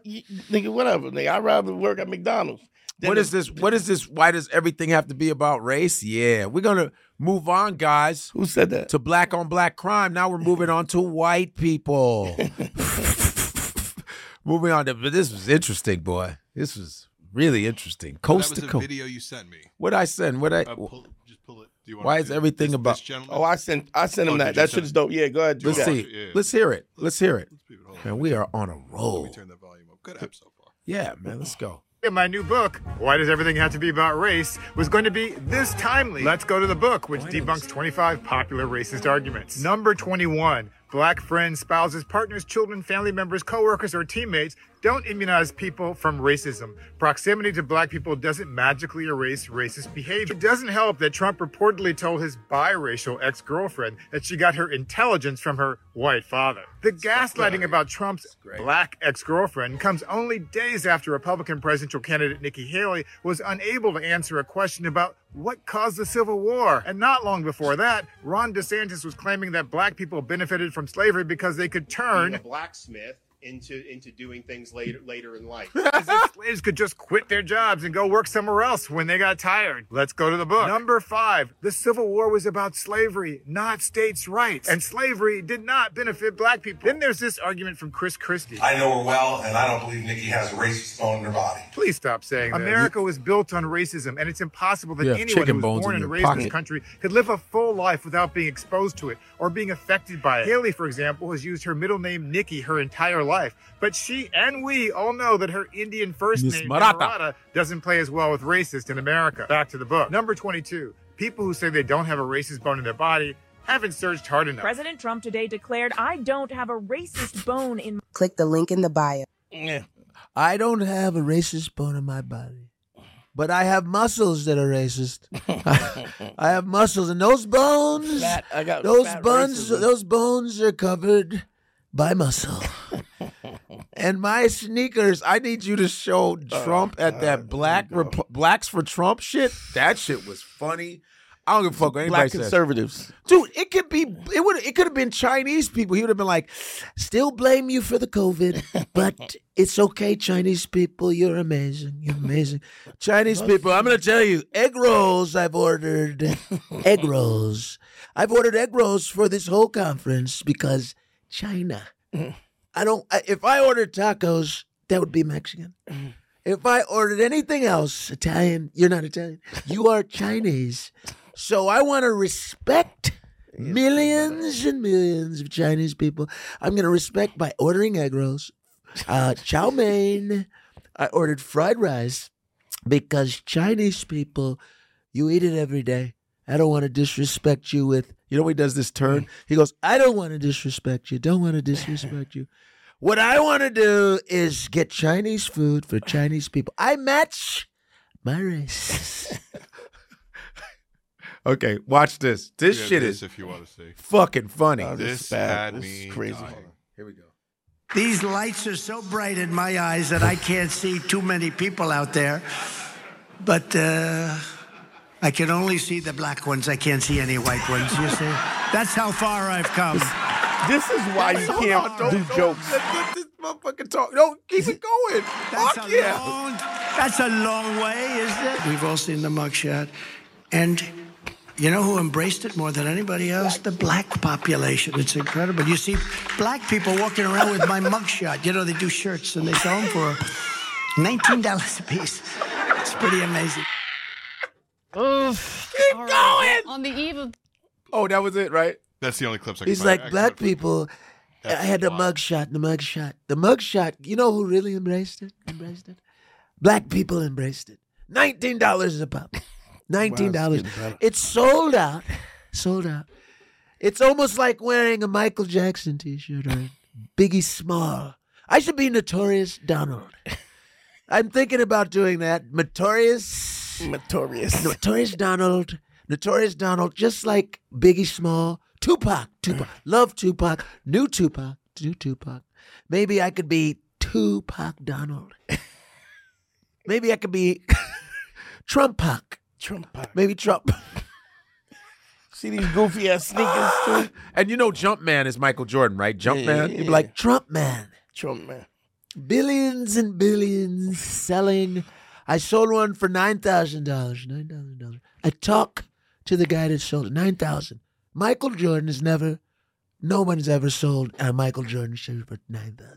work at McDonald's. What is this? Why does everything have to be about race? Yeah. We're going to move on, guys. Who said that? To black on black crime. Now we're moving on to white people. Moving on to, but this was interesting, boy. This was really interesting. Coast to coast. That was a video you sent me. What'd I send? Just pull it. Do you want why is everything about? Oh, I sent him that. That shit is dope. Yeah, go ahead. Let's see. Yeah. Let's hear it. Man, we are on a roll. Let me turn that volume up. Good app so far. Yeah, man. Let's go. My new book, Why Does Everything Have to Be About Race, was going to be this timely. Let's go to the book, which debunks 25 popular racist arguments. Number 21, black friends, spouses, partners, children, family members, coworkers, or teammates don't immunize people from racism. Proximity to black people doesn't magically erase racist behavior. It doesn't help that Trump reportedly told his biracial ex-girlfriend that she got her intelligence from her white father. The gaslighting about Trump's black ex-girlfriend comes only days after Republican presidential candidate Nikki Haley was unable to answer a question about what caused the Civil War. And not long before that, Ron DeSantis was claiming that black people benefited from slavery because they could turn a blacksmith into doing things later in life. As if slaves could just quit their jobs and go work somewhere else when they got tired. Let's go to the book. Number 5, the Civil War was about slavery, not states' rights. And slavery did not benefit black people. Then there's this argument from Chris Christie. I know her well, and I don't believe Nikki has a racist bone in her body. Please stop saying that. America was built on racism, and it's impossible that anyone who was born and raised in this country could live a full life without being exposed to it or being affected by it. Haley, for example, has used her middle name Nikki her entire life, but she and we all know that her Indian first name, Marata, doesn't play as well with racist in America. Back to the book. Number 22, people who say they don't have a racist bone in their body haven't searched hard enough. President Trump today declared, I don't have a racist bone in... Click the link in the bio. Yeah. I don't have a racist bone in my body, but I have muscles that are racist. I have muscles, and those bones, those bones are covered by muscle. And my sneakers, I need you to show Trump at that Blacks for Trump shit. That shit was funny. I don't give a fuck what anybody says. Black conservatives. Dude, it could have been Chinese people. He would have been like, still blame you for the COVID, but it's okay, Chinese people. You're amazing. You're amazing. Chinese people, I'm going to tell you, egg rolls I've ordered. Egg rolls. I've ordered egg rolls for this whole conference because China. If I ordered tacos, that would be Mexican. If I ordered anything else, Italian, you're not Italian. You are Chinese. So I want to respect millions and millions of Chinese people. I'm going to respect by ordering egg rolls, chow mein. I ordered fried rice because Chinese people, you eat it every day. I don't want to disrespect you with You know when he does this turn? He goes, I don't want to disrespect you. Don't want to disrespect you. What I want to do is get Chinese food for Chinese people. I match my race. Okay, watch this. This Yeah, shit this is if you want to see. fucking funny. This bad. had This me is crazy. dying. Here we go. These lights are so bright in my eyes that I can't see too many people out there. But I can only see the black ones. I can't see any white ones, you see? That's how far I've come. This is why you can't do jokes. Let this motherfucker talk. No, keep it going. That's a long way, isn't it? We've all seen the mugshot. And you know who embraced it more than anybody else? The black population. It's incredible. You see black people walking around with my mugshot. You know, they do shirts and they sell them for $19 a piece. It's pretty amazing. Keep going. On the eve of Oh, that was it, right? That's the only clips I can He's find. like, black people, I had the mugshot, the mugshot. The mugshot, you know who really embraced it? Black people embraced it. $19 a pop. $19. It's sold out. Sold out. It's almost like wearing a Michael Jackson t-shirt or Biggie Small. I should be Notorious Donald. I'm thinking about doing that. Notorious Donald. Notorious Donald, just like Biggie Small. Tupac. Love Tupac. New Tupac. Maybe I could be Tupac Donald. Maybe I could be Trump-Pac. Maybe Trump. See these goofy ass sneakers too? And you know Jumpman is Michael Jordan, right? Jumpman. You'd be like, Trump-Man. Trump-Man. Billions and billions selling. I sold one for $9,000. I talk to the guy that sold it. $9,000. Michael Jordan has never, no one's ever sold a Michael Jordan shirt for $9,000.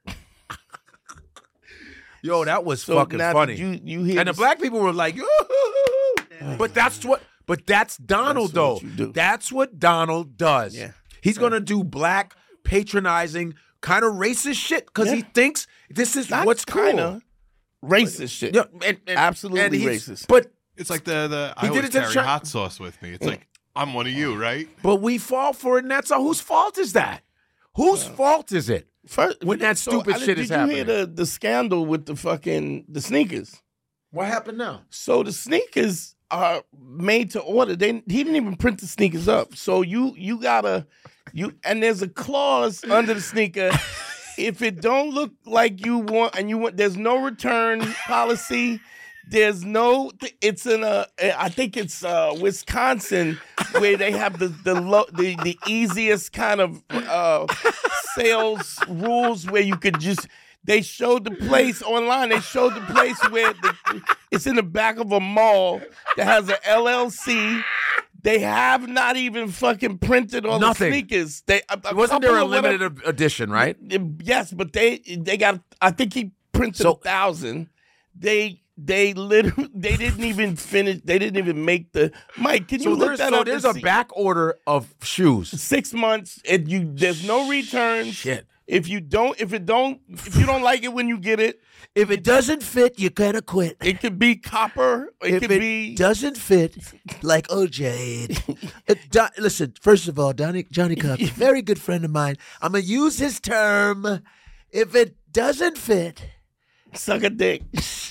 Yo, that was So fucking now funny. did you hear and the this- black people were like, but that's Donald, That's though. what you do. That's what Donald does. Yeah. He's going to do black, patronizing, kind of racist shit because he thinks this is Not what's cool. kinda racist shit. Yeah, and Absolutely he's- racist. But It's like the He I did always it to carry Chi- hot sauce with me. It's like, I'm one of you, right? But we fall for it, and that's all. Whose fault is that? Whose fault is it? First, when that stupid shit is happening. Did you hear the scandal with the sneakers? What happened now? So the sneakers are made to order. He didn't even print the sneakers up. So you gotta and there's a clause under the sneaker. If it don't look like you want, there's no return policy. There's no. It's in I think it's Wisconsin where they have the easiest kind of sales rules where you could just. They showed the place online. They showed the place where it's in the back of a mall that has an LLC. They have not even fucking printed all Nothing. the sneakers. Wasn't there a limited edition, right? Yes, but they got. I think he printed 1,000. They literally didn't even finish. They didn't even make the. Mike, can you look that up? There's a back order of shoes. 6 months. There's no returns. Shit. If you don't like it when you get it, if it doesn't fit, you gotta quit. It could be copper. If it doesn't fit, like OJ. Listen, first of all, Johnny Cox, very good friend of mine. I'm gonna use his term. If it doesn't fit, suck a dick.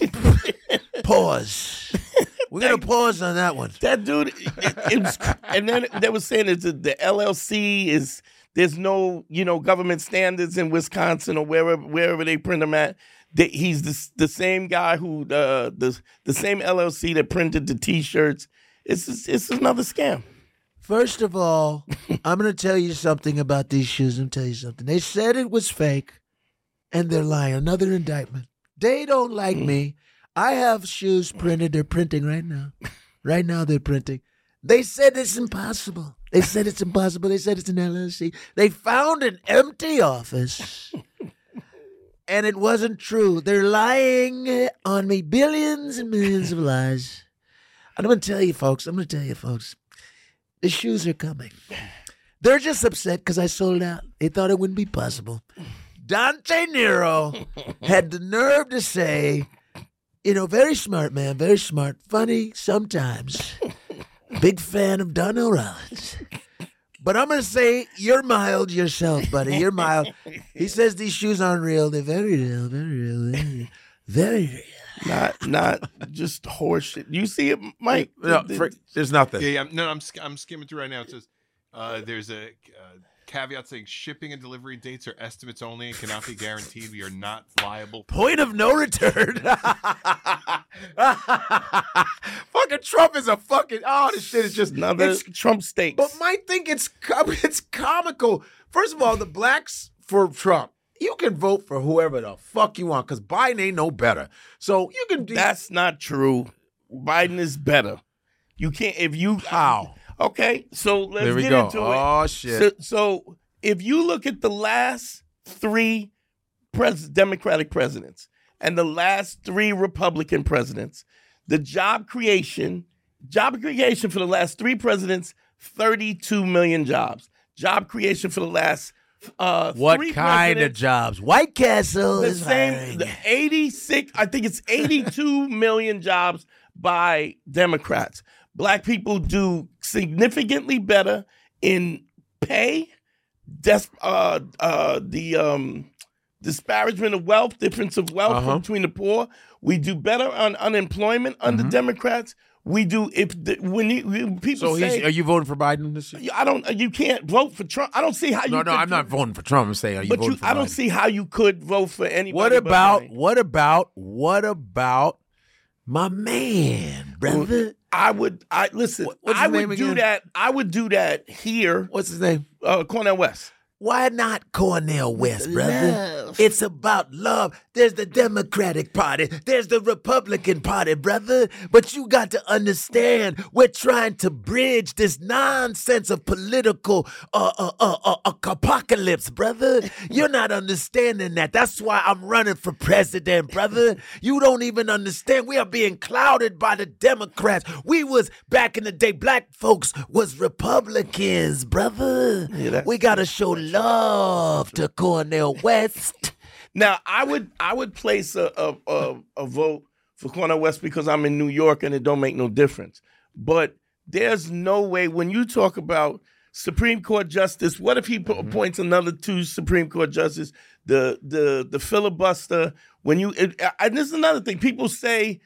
Pause. We're gonna pause on that one. That dude, it was, and then they were saying that the LLC is. There's no, government standards in Wisconsin or wherever they print them at. He's the same guy who the same LLC that printed the T-shirts. It's another scam. First of all, I'm going to tell you something about these shoes. I'm tell you something. They said it was fake, and they're lying. Another indictment. They don't like me. I have shoes printed. They're printing right now. Right now they're printing. They said it's impossible. They said it's impossible. They said it's an LLC. They found an empty office, and it wasn't true. They're lying on me. Billions and millions of lies. And I'm going to tell you, folks. The shoes are coming. They're just upset because I sold out. They thought it wouldn't be possible. Dante Nero had the nerve to say, very smart man, very smart, funny sometimes. Big fan of Donnell Rollins. But I'm going to say you're mild yourself, buddy. You're mild. He says these shoes aren't real. They're very real, very real, very real. Not just horseshit. You see it, Mike? No, there's nothing. Yeah, I'm skimming through right now. It says there's a caveat saying shipping and delivery dates are estimates only and cannot be guaranteed. We are not liable. Point of no return. Fucking Trump is a fucking. Oh, this shit is just another Trump stakes. But my thing, it's comical. First of all, the blacks for Trump. You can vote for whoever the fuck you want because Biden ain't no better. So you can. That's not true. Biden is better. You can't if you how. Okay, so let's there we get go. into it. Oh, shit. So if you look at the last 3 Democratic presidents and the last 3 Republican presidents, the job creation for the last 3 presidents, 32 million jobs. Job creation for the last what 3 kind of jobs? White Castle the is same. hiring. The 86, I think it's 82 million jobs by Democrats. Black people do significantly better in pay, disparagement of wealth, difference of wealth between the poor. We do better on unemployment under Democrats. We do when people say, are you voting for Biden this year? You can't vote for Trump. I don't see how you. No, I'm not voting for Trump. I'm saying, are you voting for Biden? I don't see how you could vote for anybody. What about my man, brother? I would do that. I would do that here. What's his name? Cornel West. Why not Cornel West, brother? It's about love. There's the Democratic Party. There's the Republican Party, brother. But you got to understand, we're trying to bridge this nonsense of political apocalypse, brother. You're not understanding that. That's why I'm running for president, brother. You don't even understand. We are being clouded by the Democrats. We was, back in the day, black folks was Republicans, brother. Yeah, we got to show love to Cornel West. Now, I would place a vote for Cornel West because I'm in New York and it don't make no difference. But there's no way when you talk about Supreme Court justice, what if he appoints another 2 Supreme Court justices? The filibuster. When you and this is another thing. People say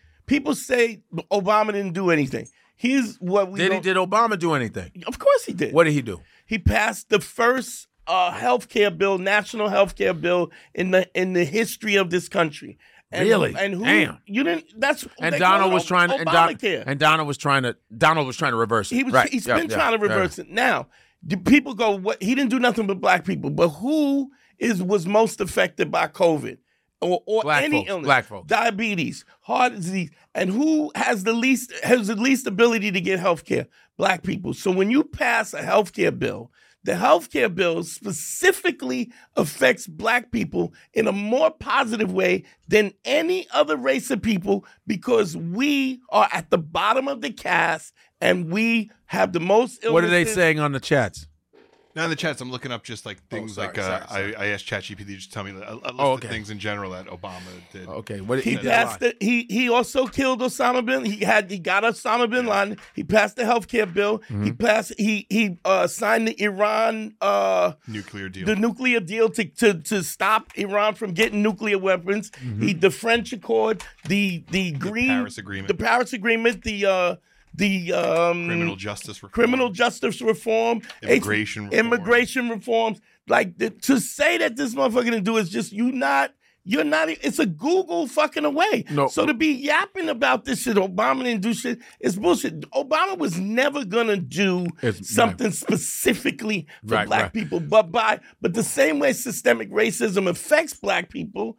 Obama didn't do anything. Here's what we did Obama do anything? Of course he did. What did he do? He passed the first healthcare bill, national healthcare bill in the history of this country. And, really? And who? Damn. You didn't. That's and Donald was trying to. Donald was trying to reverse it. He's been trying to reverse it. Now, do people go? What? He didn't do nothing but black people. But who was most affected by COVID or any illness? Black folks. Diabetes, heart disease, and who has the least ability to get health care? Black people. So when you pass a health care bill, the healthcare bill specifically affects black people in a more positive way than any other race of people because we are at the bottom of the caste and we have the most illnesses. What are they saying on the chats? Now in the chats, I'm looking up just like things sorry. I asked ChatGPT to just tell me a list of things in general that Obama did. Okay, what he passed it. He also killed Osama bin. He got Osama bin Laden. He passed the healthcare bill. Mm-hmm. He passed. He signed the Iran nuclear deal. The nuclear deal to stop Iran from getting nuclear weapons. Mm-hmm. The French Accord. The Paris Agreement. The Paris Agreement. The criminal justice reform, immigration reforms. Like to say that this motherfucker didn't do is just you're not. It's a Google fucking away. No. So to be yapping about this shit, Obama didn't do shit. It's bullshit. Obama was never gonna do something specifically for black people, but the same way systemic racism affects black people.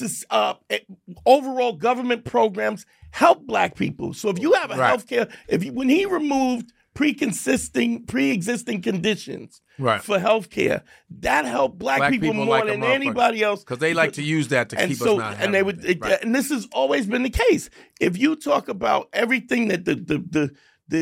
Overall government programs help black people. So if you have a healthcare, when he removed pre-existing conditions for healthcare, that helped black people more like than anybody else because they like to use that to keep us not having and this has always been the case. If you talk about everything that the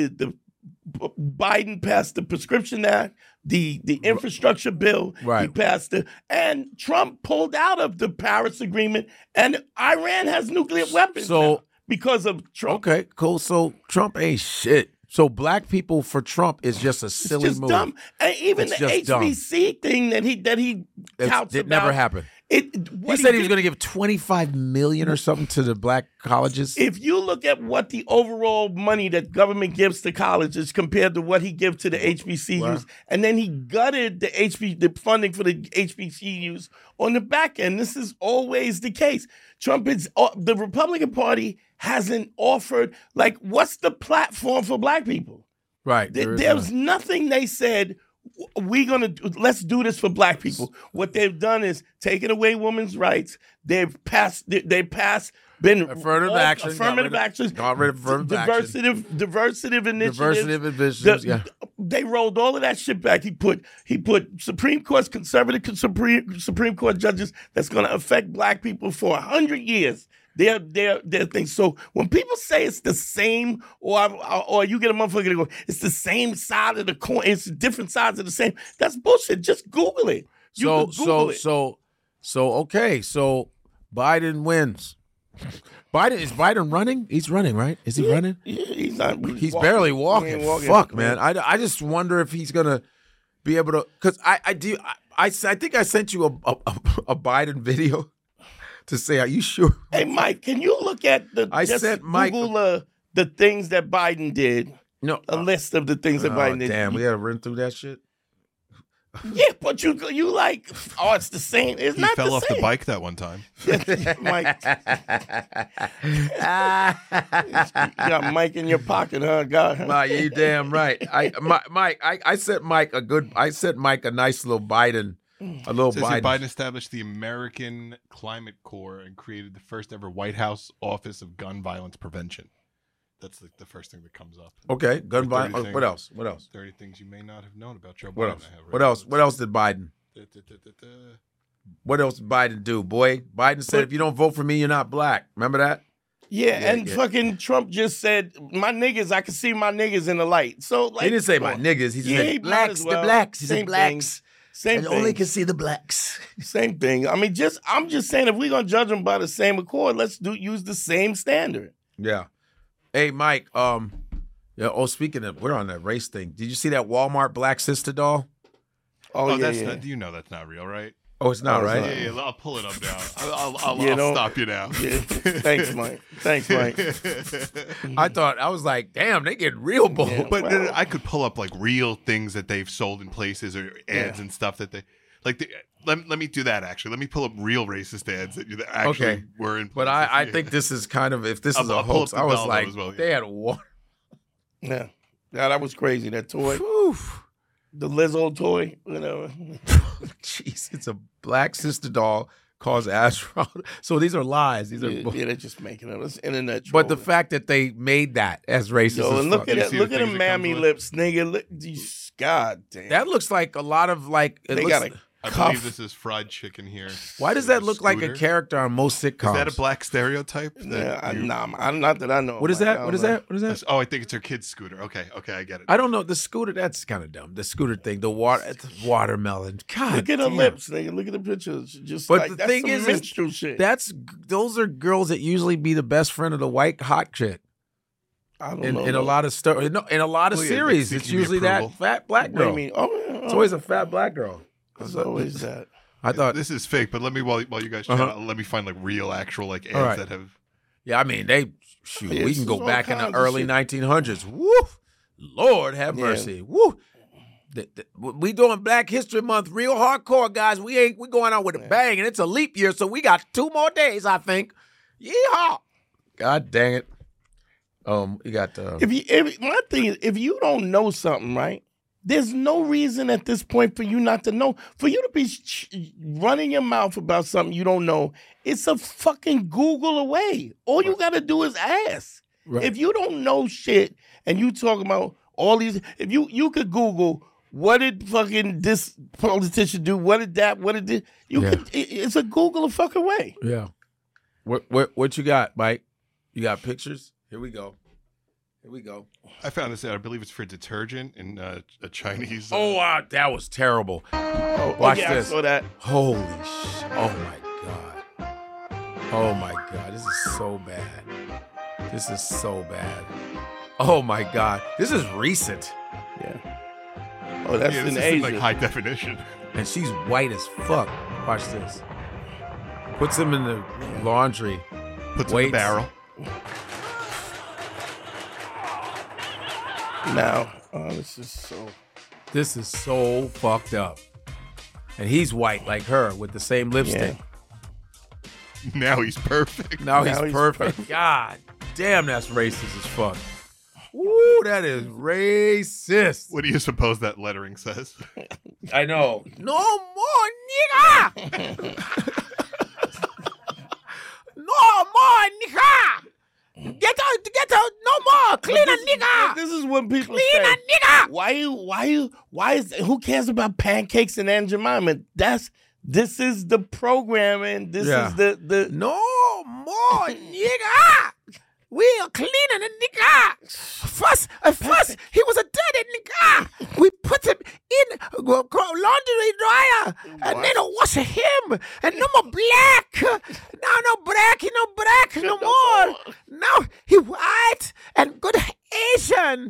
Biden passed, the Prescription Act, the infrastructure bill, he passed it, and Trump pulled out of the Paris Agreement, and Iran has nuclear weapons now because of Trump. Okay, cool. So Trump ain't shit. So black people for Trump is just a silly it's just move. dumb. And even It's the just dumb. HBC thing that he touts It never about, happened. He He said he was going to give $25 million or something to the black colleges. If you look at what the overall money that government gives to colleges compared to what he gives to the HBCUs, Wow. and then he gutted the funding for the HBCUs on the back end. This is always the case. The Republican Party hasn't offered, like, what's the platform for black people? Right. There's nothing they said, let's do this for black people. What they've done is taken away women's rights. They've passed affirmative action. Got rid of affirmative action. Diversive initiatives. Yeah. They rolled all of that shit back. He put Supreme Court's conservative Supreme Court judges that's going to affect black people for 100 years. Their things. So when people say it's the same, or you get a motherfucker to go, it's the same side of the coin, it's different sides of the same. That's bullshit. Just Google it. So Biden wins. Is Biden running? He's running, right? Is he running? Yeah, he's not. He's barely walking. Fuck, man. I just wonder if he's gonna be able to. Because I think I sent you a Biden video to say, are you sure? Hey, Mike, can you look at Google the things that Biden did? No, a list of the things that Biden did. Damn, we got to run through that shit. Yeah, but you like, it's the same. It's not the same. He fell off the bike that one time. Mike. You got Mike in your pocket, huh? God. Mike, you damn right. Mike, I sent Mike a nice little Biden. Biden established the American Climate Corps and created the first ever White House Office of Gun Violence Prevention. That's the first thing that comes up. Okay, gun violence. What else? 30 things you may not have known about Joe Biden. What else? What else? What else did Biden? What else did Biden do, boy? Biden said, if you don't vote for me, you're not black. Remember that? Yeah, fucking Trump just said, my niggas, I can see my niggas in the light. So like, he didn't say my niggas. He said blacks, the blacks. He said blacks. Same and thing. only can see the blacks. Same thing. I mean, I'm just saying, if we're gonna judge them by the same accord, let's use the same standard. Yeah. Hey, Mike. Speaking of, we're on that race thing. Did you see that Walmart Black Sister doll? That's not. You know that's not real, right? Oh, it's not, right? Yeah, I'll pull it up now. I'll stop you now. Yeah. Thanks, Mike. I was like, damn, they get real bold. Yeah, but then I could pull up like real things that they've sold in places or ads and stuff that they like. Let me do that actually. Let me pull up real racist ads that actually were in places. But I think this is kind of, if this is a hoax, I was like, they had one. Yeah, that was crazy. That toy. The Lizzo toy, Jeez, it's a Black Sister doll called Astro. So these are lies. These are they're just making it. It's internet trolling. But the fact that they made that as racist. And look at it. Look at the mammy lips, nigga. God damn. That looks like a lot of like. I believe this is fried chicken here. Why does that look like a character on most sitcoms? Is that a black stereotype? Not that I know. What is that? What is that? Oh, I think it's her kid's scooter. Okay, I get it. I don't know. The scooter, that's kind of dumb. The scooter thing, the watermelon. God, look at her lips, nigga. Look at the pictures. But the thing is, shit. Those are girls that usually be the best friend of the white hot chick. I don't know. In a lot of in a lot of series, it's usually that fat black girl. It's always a fat black girl. It's always that. I thought this is fake, but let me while you guys chat, let me find like real actual like ads that have. Yeah, I mean we can go back in the early 1900s. Woo, Lord have mercy. Woo, we doing Black History Month real hardcore, guys. We going out with a bang, and it's a leap year, so we got 2 more days, I think. Yeehaw! God dang it. You got my thing is, if you don't know something, right? There's no reason at this point for you not to know. For you to be running your mouth about something you don't know, it's a fucking Google away. All you got to do is ask. Right. If you don't know shit and you talking about all these, if you could Google, what did fucking this politician do? What did that? What did this? It's a Google a fucking way. Yeah. What you got, Mike? You got pictures? Here we go. I found this out. I believe it's for detergent in a Chinese. That was terrible. Watch this. I saw that. Holy shit. Oh my God. Oh my God. This is so bad. Oh my God, this is recent. Yeah. Oh, that's this in is Asia. like high definition. And she's white as fuck. Watch this. Puts him in the laundry. Puts him in the barrel. Now, this is so fucked up. And he's white like her with the same lipstick. Yeah. Now he's perfect. Now he's perfect. God damn, that's racist as fuck. Woo, that is racist. What do you suppose that lettering says? I know. No more nigga. No more nigga. Get out, no more. Clean a nigga. This is when people Clean say, a nigga. why is, who cares about pancakes and Aunt Jemima? This is the programming. This is the no more nigga. We're cleaning a nigga. First, he was a dirty nigga. We put him in laundry dryer and then wash him. And no more black. Now no black no more. Now he white and good Asian.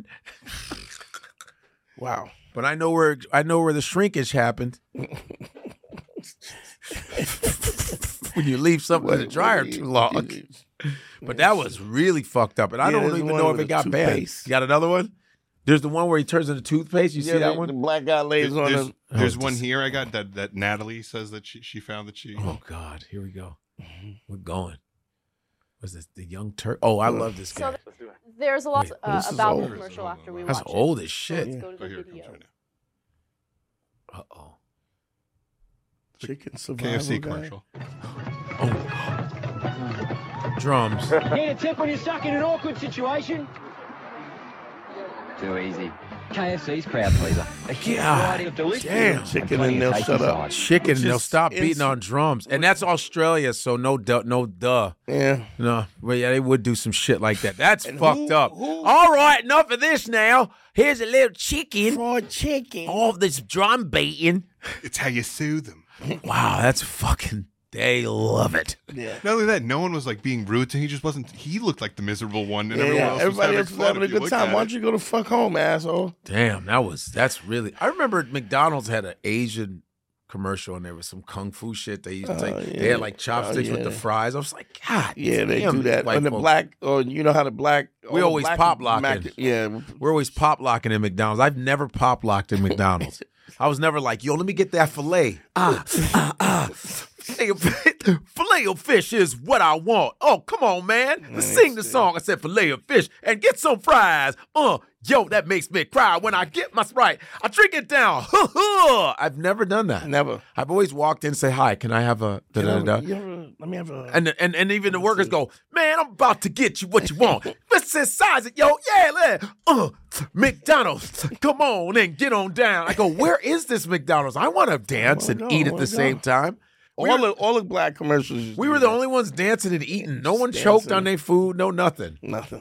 Wow. But I know where the shrinkage happened. When you leave something in the dryer too long. But that was really fucked up. And I don't even know if it got banned. You got another one? There's the one where he turns into toothpaste. You see that one? The black guy lays on him. There's one here I got that Natalie says that she found that she. Oh, God. Here we go. We're going. Was this the Young Turk? Oh, I love this guy. So there's a lot about the commercial after we watch it. That's old as shit. Let's go to the video. Uh-oh. Chicken survival KFC guy. commercial. Drums. Need a tip when you're stuck in an awkward situation? Too easy. KFC's crowd pleaser. A huge variety of delicious Damn. Chicken and they'll shut up. Chicken, they'll stop beating on drums. And that's Australia, so no duh. Yeah. No, but yeah, they would do some shit like that. That's fucked up. All right, enough of this now. Here's a little chicken. Fried chicken. All this drum beating. It's how you soothe them. Wow, that's fucking... They love it. Yeah. Not only that, no one was like being rude to him. He just wasn't. He looked like the miserable one, and Everybody else was having a if you good look time. at Why it. don't you go to fuck home, asshole? Damn, that's really... I remember McDonald's had an Asian commercial, and there was some kung fu shit they used to take. Yeah. They had like chopsticks with the fries. I was like, God Yeah, they damn, do that. white And the folks. black, or you know how the black... We always black pop locking. Yeah. We're always pop locking in McDonald's. I've never pop locked in McDonald's. I was never like, yo, let me get that filet. Filet of fish is what I want. Oh, come on, man. Let's sing the song. I said filet of fish and get some fries. Yo, that makes me cry when I get my Sprite. I drink it down. I've never done that. Never. I've always walked in and say, hi, can I have a da-da-da? Let me have a... And even the workers go, man, I'm about to get you what you want. Let's just size it, yo. Yeah, McDonald's, come on and get on down. I go, where is this McDonald's? I want to dance and eat at the same time. All the black commercials. We were the only ones dancing and eating. No one choked on their food. No nothing. Nothing.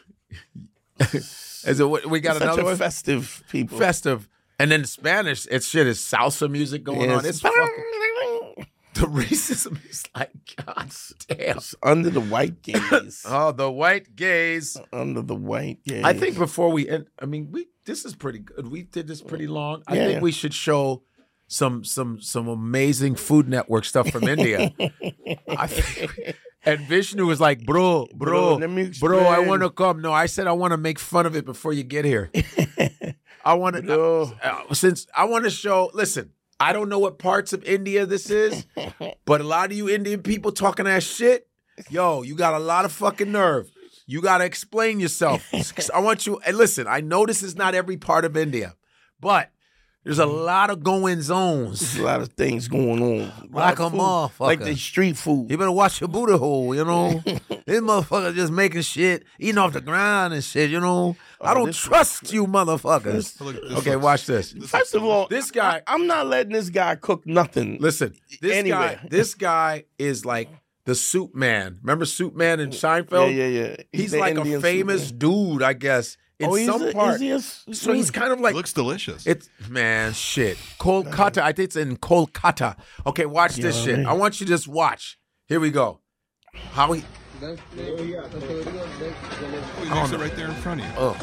Is it? We got Such another a one? Festive people. Festive. And then Spanish, it's shit is salsa music going on. It's fucking, the racism is like, God damn. It's under the white gaze. Oh, the white gaze. Under the white gaze. I think before we end, this is pretty good. We did this pretty long. I Yeah, think yeah. we should show some amazing Food Network stuff from India. I think, and Vishnu was like, bro, let me I explain. want to come. No, I said I want to make fun of it before you get here. I want to, since I want to show, listen, I don't know what parts of India this is, but a lot of you Indian people talking that shit, yo, you got a lot of fucking nerve. You got to explain yourself. I want you, and listen, I know this is not every part of India, but there's a lot of going zones. There's a lot of things going on. Like a food, motherfucker. Like the street food. You better watch your booty hole, you know? This motherfucker just making shit, eating off the ground and shit, you know? I don't trust you motherfuckers. Okay, watch this. First of all, this guy, I'm not letting this guy cook nothing. Listen, this guy is like the Soup Man. Remember Soup Man in Seinfeld? Yeah. He's like Indian a famous Soup dude, I guess. In some part. So he's kind of like... Looks delicious. It's, man, shit. Kolkata. I think it's in Kolkata. Okay, watch this shit. I want you to just watch. Here we go. How he... Next it right there in front of you. Oh.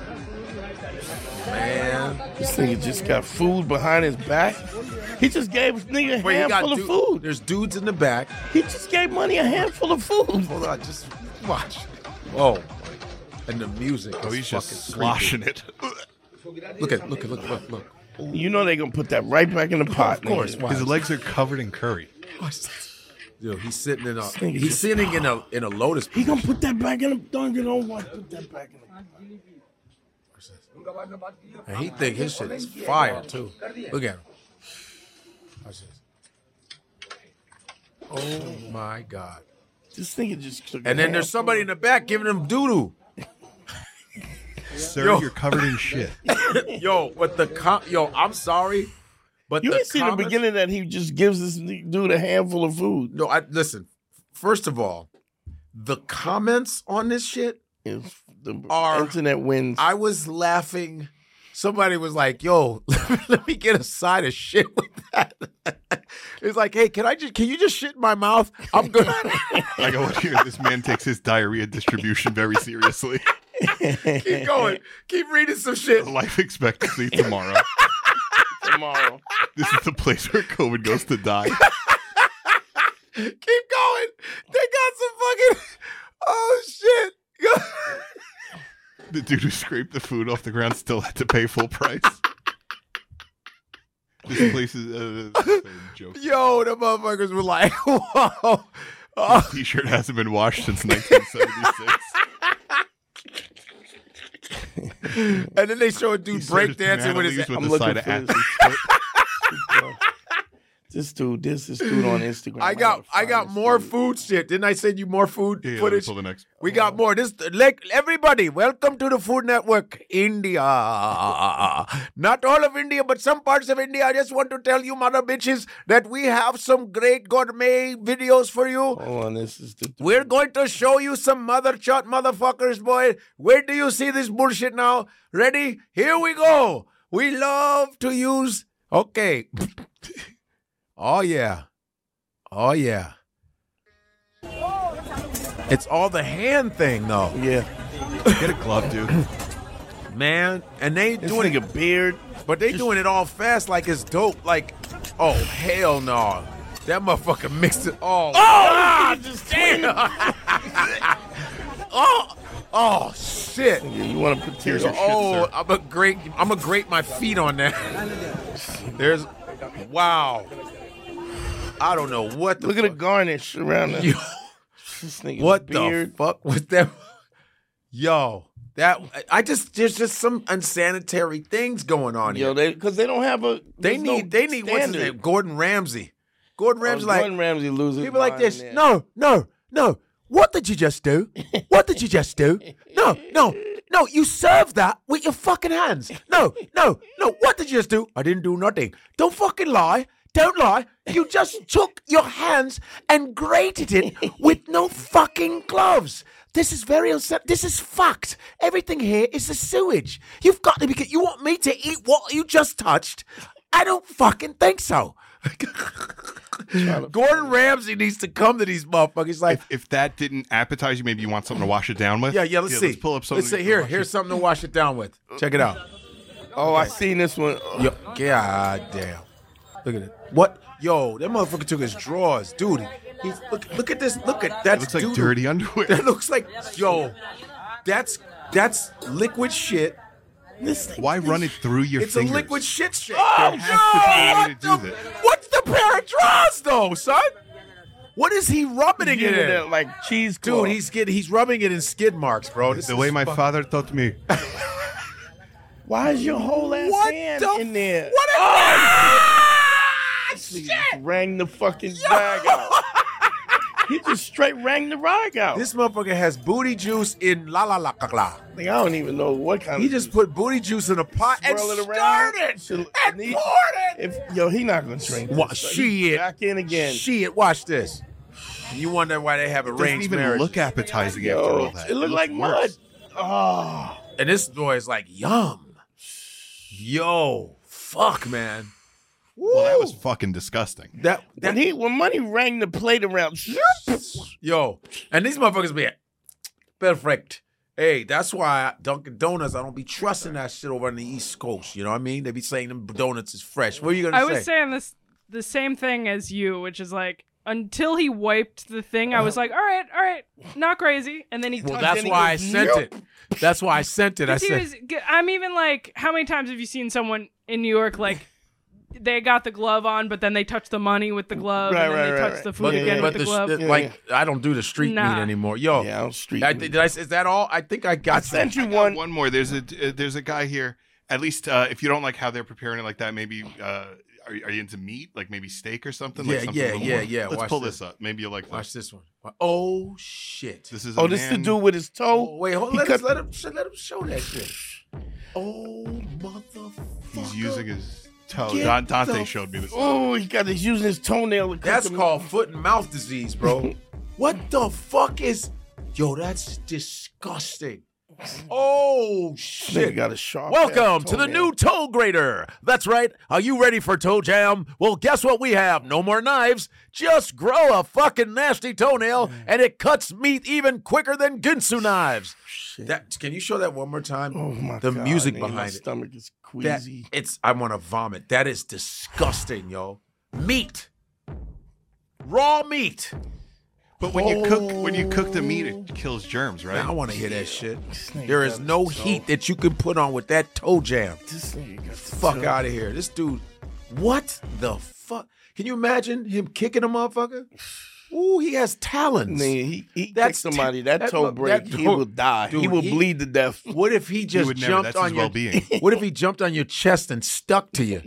Man. This nigga just got food behind his back. He just gave this nigga a handful of food. There's dudes in the back. He just gave money a handful of food. Hold on, just watch. Oh. And the music. Oh, he's just fucking sloshing it. Look. You know they're going to put that right back in the pot. Of course. nigga. His legs are covered in curry. Yo, he's sitting in a nigga he's just- sitting in a lotus. He going to put that back in the Don't get on what? Put that back in the And he think his shit is fire too. Look at him. Watch this. Oh my God. This nigga just took And then there's somebody in the back giving him doo-doo. Sir, Yo. you're covered in shit. Yo, I'm sorry, but You the didn't see the comments- beginning that he just gives this dude a handful of food. No, listen. First of all, the comments on this shit are internet wins. I was laughing. Somebody was like, "Yo, let me get a side of shit with that." It's like, "Hey, can you just shit in my mouth? I'm good." I go here. This man takes his diarrhea distribution very seriously. Keep going. Keep reading some shit. Life expectancy tomorrow. Tomorrow. This is the place where COVID goes to die. Keep going. They got some fucking. Oh shit. The dude who scraped the food off the ground still had to pay full price. This place is a joke. Yo, the motherfuckers were like, "Whoa." His t-shirt hasn't been washed since 1976. And then they show a dude breakdancing with his. I'm looking for his. This dude on Instagram. I got more food shit. Didn't I send you more food footage? Pull the next. We got more. Everybody, welcome to the Food Network, India. Not all of India, but some parts of India. I just want to tell you, mother bitches, that we have some great gourmet videos for you. Hold on, this is the. We're going to show you some mother chut motherfuckers, boy. Where do you see this bullshit now? Ready? Here we go. We love to use. Okay. Oh, yeah. Oh, yeah. It's all the hand thing, though. Yeah. Get a glove, dude. Man, and they doing a beard. But they doing it all fast like it's dope. Like, oh, hell no. That motherfucker mixed it all. Oh, just damn. Oh, shit. You want to put tears? Oh, I'm gonna grate my feet on that. Wow. I don't know what the Look at the garnish around the. What beard. the fuck was that? Yo, there's just some unsanitary things going on here. Because they don't have a. They need what's his name? Gordon Ramsay. Gordon Ramsay loses. People like this. No. What did you just do? What did you just do? No. You serve that with your fucking hands. No. What did you just do? I didn't do nothing. Don't fucking lie. Don't lie. You just took your hands and grated it with no fucking gloves. This is this is fucked. Everything here is the sewage. You've got to be. You want me to eat what you just touched? I don't fucking think so. Gordon Ramsay needs to come to these motherfuckers. Like, if that didn't appetize you, maybe you want something to wash it down with. Yeah. Let's see. Let's pull up something. Let's see. Here's something to wash it down with. Check it out. Oh, I seen this one. Yo, God damn. Look at it. What? Yo, that motherfucker took his drawers, dude. Look at this. Look at that. It looks like dirty underwear. That looks like that's liquid shit. Why run it through your it's fingers? A liquid shit. There has to be a way to do this. What's the pair of drawers though, son? What is he rubbing it in? Like cheese, dude. He's rubbing it in skid marks, bro. The way my father taught me. Why is your whole ass hand in there? What is He just rang the fucking rag out. He just straight rang the rag out. This motherfucker has booty juice in la la la la la. Like, I don't even know what kind. He just put booty juice in a pot and stirred it and poured it. He not gonna drink. Shit. Back in again. Shit. Watch this. You wonder why they have arranged marriage. It doesn't even look appetizing after all that. It looked like mud. Oh. And this boy is like, yum. Yo, fuck, man. Well, that was fucking disgusting. When money rang the plate around, yo, and these motherfuckers be perfect. Hey, that's why Dunkin' Donuts, I don't be trusting that shit over on the East Coast. You know what I mean? They be saying them donuts is fresh. What are you gonna say? I was saying the same thing as you, which is like, until he wiped the thing, I was like, all right, not crazy. And then he touched that's it. why I sent it. That's why I sent it. I'm even like, how many times have you seen someone in New York, like, they got the glove on, but then they touch the money with the glove, and then they touch the food again with the glove. I don't do the street meat anymore. Yo, I don't street meat. Is that all? I think I got. I sent you one more. There's a guy here. At least if you don't like how they're preparing it like that, maybe are you into meat? Like maybe steak or something? Yeah, like something yeah. Let's pull this up. Maybe you'll like this. Watch this one. Oh shit! This is this the dude with his toe. Oh, wait, hold on. Let him show that shit. Oh motherfucker! He's using his toe. Dante showed me this. Oh, he's using his toenail. That's called foot and mouth disease, bro. What the fuck is? Yo, that's disgusting. Oh shit! Got a sharp. Welcome to the new toe grater. That's right. Are you ready for toe jam? Well, guess what we have? No more knives. Just grow a fucking nasty toenail, and it cuts meat even quicker than Ginsu knives. Can you show that one more time? Oh my the God, music man, behind my it. stomach is queasy. I want to vomit. That is disgusting, yo. Meat, raw meat. But when you cook the meat, it kills germs, right? Man, I want to hear that shit. There is no heat that you can put on with that toe jam. Fuck out of here. This dude, what the fuck? Can you imagine him kicking a motherfucker? Ooh, he has talons. Man, he kicked somebody, that toe break, he will die. Dude, he will bleed to death. What if he just jumped on your What if he jumped on your chest and stuck to you?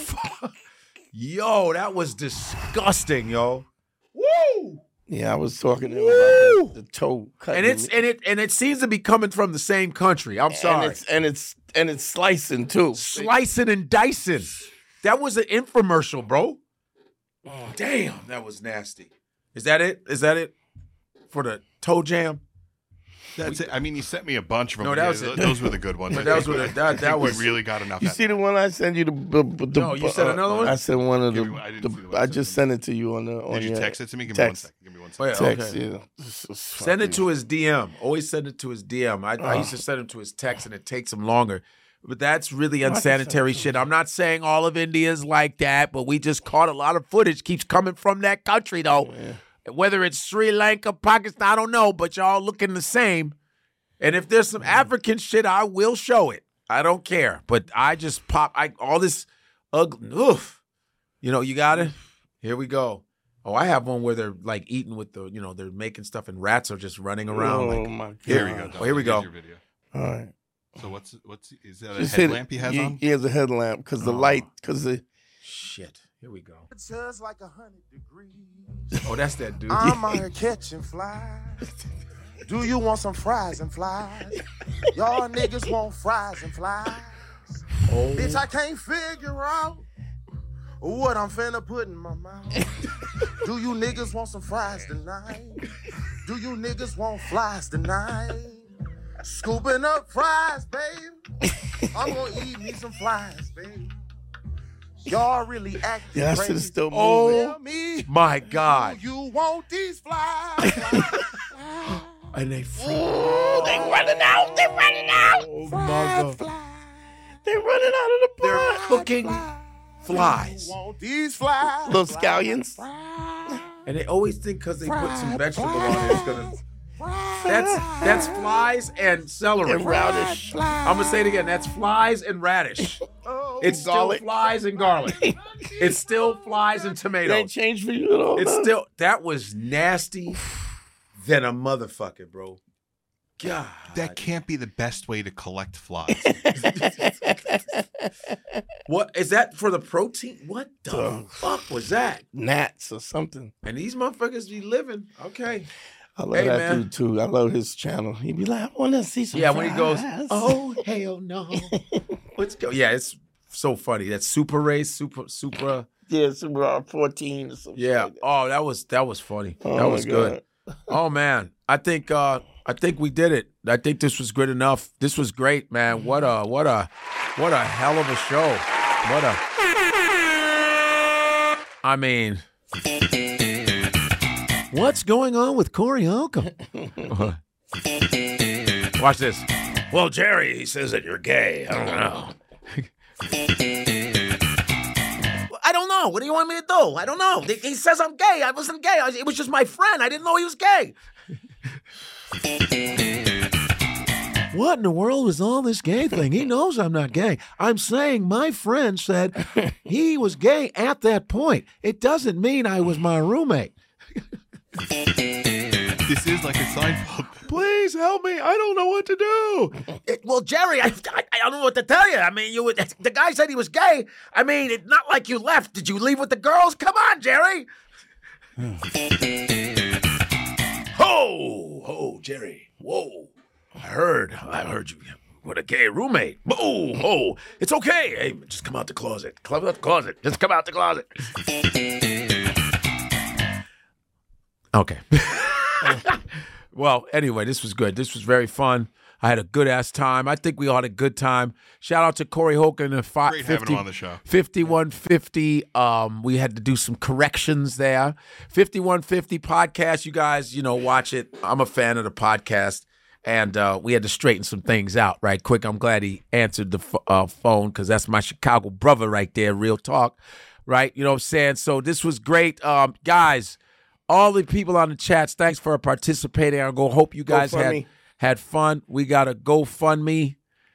Yo, that was disgusting, yo. Woo! Yeah, I was talking to him about the toe cutting. And it seems to be coming from the same country. I'm sorry. And it's slicing too. Slicing and dicing. That was an infomercial, bro. Oh, damn, that was nasty. Is that it? Is that it for the toe jam? That's it. I mean, you sent me a bunch of them. No, that was it. Those were the good ones. But that was we really got enough. You see the one I sent you? No, you sent another one. I sent one of I just sent it to you on the. Did you text it to me? Give me 1 second. Give me 1 second. Text, okay. yeah. Send it to his DM. Always send it to his DM. I used to send him to his text, and it takes him longer. But that's really unsanitary shit. I'm not saying all of India is like that, but we just caught a lot of footage. Keeps coming from that country, though. Yeah. Whether it's Sri Lanka, Pakistan, I don't know, but y'all looking the same. And if there's some African shit, I will show it. I don't care. But I just all this ugly. Oof. You know, you got it? Here we go. Oh, I have one where they're like eating with they're making stuff and rats are just running around. Oh, my God. Here we go. Oh, here we go. Your video. All right. So is that a headlamp he has on? He has a headlamp because the light, because the... Shit. Here we go. It's just like 100 degrees. Oh, that's that dude. I'm out here catching flies. Do you want some fries and flies? Y'all niggas want fries and flies. Oh. Bitch, I can't figure out what I'm finna put in my mouth. Do you niggas want some fries tonight? Do you niggas want flies tonight? Scooping up fries, babe. I'm gonna eat me some flies, babe. Y'all really acting Yeah, I crazy. should still moving. Tell me, my God. do you want these flies? And they they running out. They're running out. They're running out of the pond. They're cooking flies. Want these flies? Little scallions. And they always think because they put some vegetable on it, it's gonna. That's flies and celery. And radish. I'm gonna say it again. That's flies and radish. It's garlic. still flies and garlic. It's still flies and tomatoes. It ain't changed for you at all. It's no? still that was nasty than a motherfucker, bro. God, that can't be the best way to collect flies. What is that for the protein? What the fuck was that? Gnats or something. And these motherfuckers be living. Okay. I love that dude too. I love his channel. He be like, I want to see some fries. When he goes, oh hell no. Let's go. Yeah, it's so funny. That Super Race, Super. Yeah, Super R14 or something. Yeah. Like that. Oh, that was funny. Oh, that was my good. God. Oh man, I think we did it. I think this was good enough. This was great, man. What a hell of a show. I mean, what's going on with Corey Holcomb? Watch this. Well, Jerry, he says that you're gay. I don't know. I don't know. What do you want me to do? I don't know. He says I'm gay. I wasn't gay. It was just my friend. I didn't know he was gay. What in the world was all this gay thing? He knows I'm not gay. I'm saying my friend said he was gay at that point. It doesn't mean I was my roommate. This is like a Seinfeld. Please help me. I don't know what to do. Well, Jerry, I don't know what to tell you. I mean, the guy said he was gay. I mean, it's not like you left. Did you leave with the girls? Come on, Jerry. Ho, Jerry. Whoa. I heard you with a gay roommate. Oh, it's okay. Hey, just come out the closet. Come out the closet. Just come out the closet. Okay. Well, anyway, this was good. This was very fun. I had a good-ass time. I think we all had a good time. Shout out to Corey Holcomb and Great having him on the show. 5150. We had to do some corrections there. 5150 podcast. You guys, watch it. I'm a fan of the podcast. And we had to straighten some things out right quick. I'm glad he answered the phone because that's my Chicago brother right there, real talk, right? You know what I'm saying? So this was great. Guys, all the people on the chats, thanks for participating. I hope you guys had fun. We got a GoFundMe,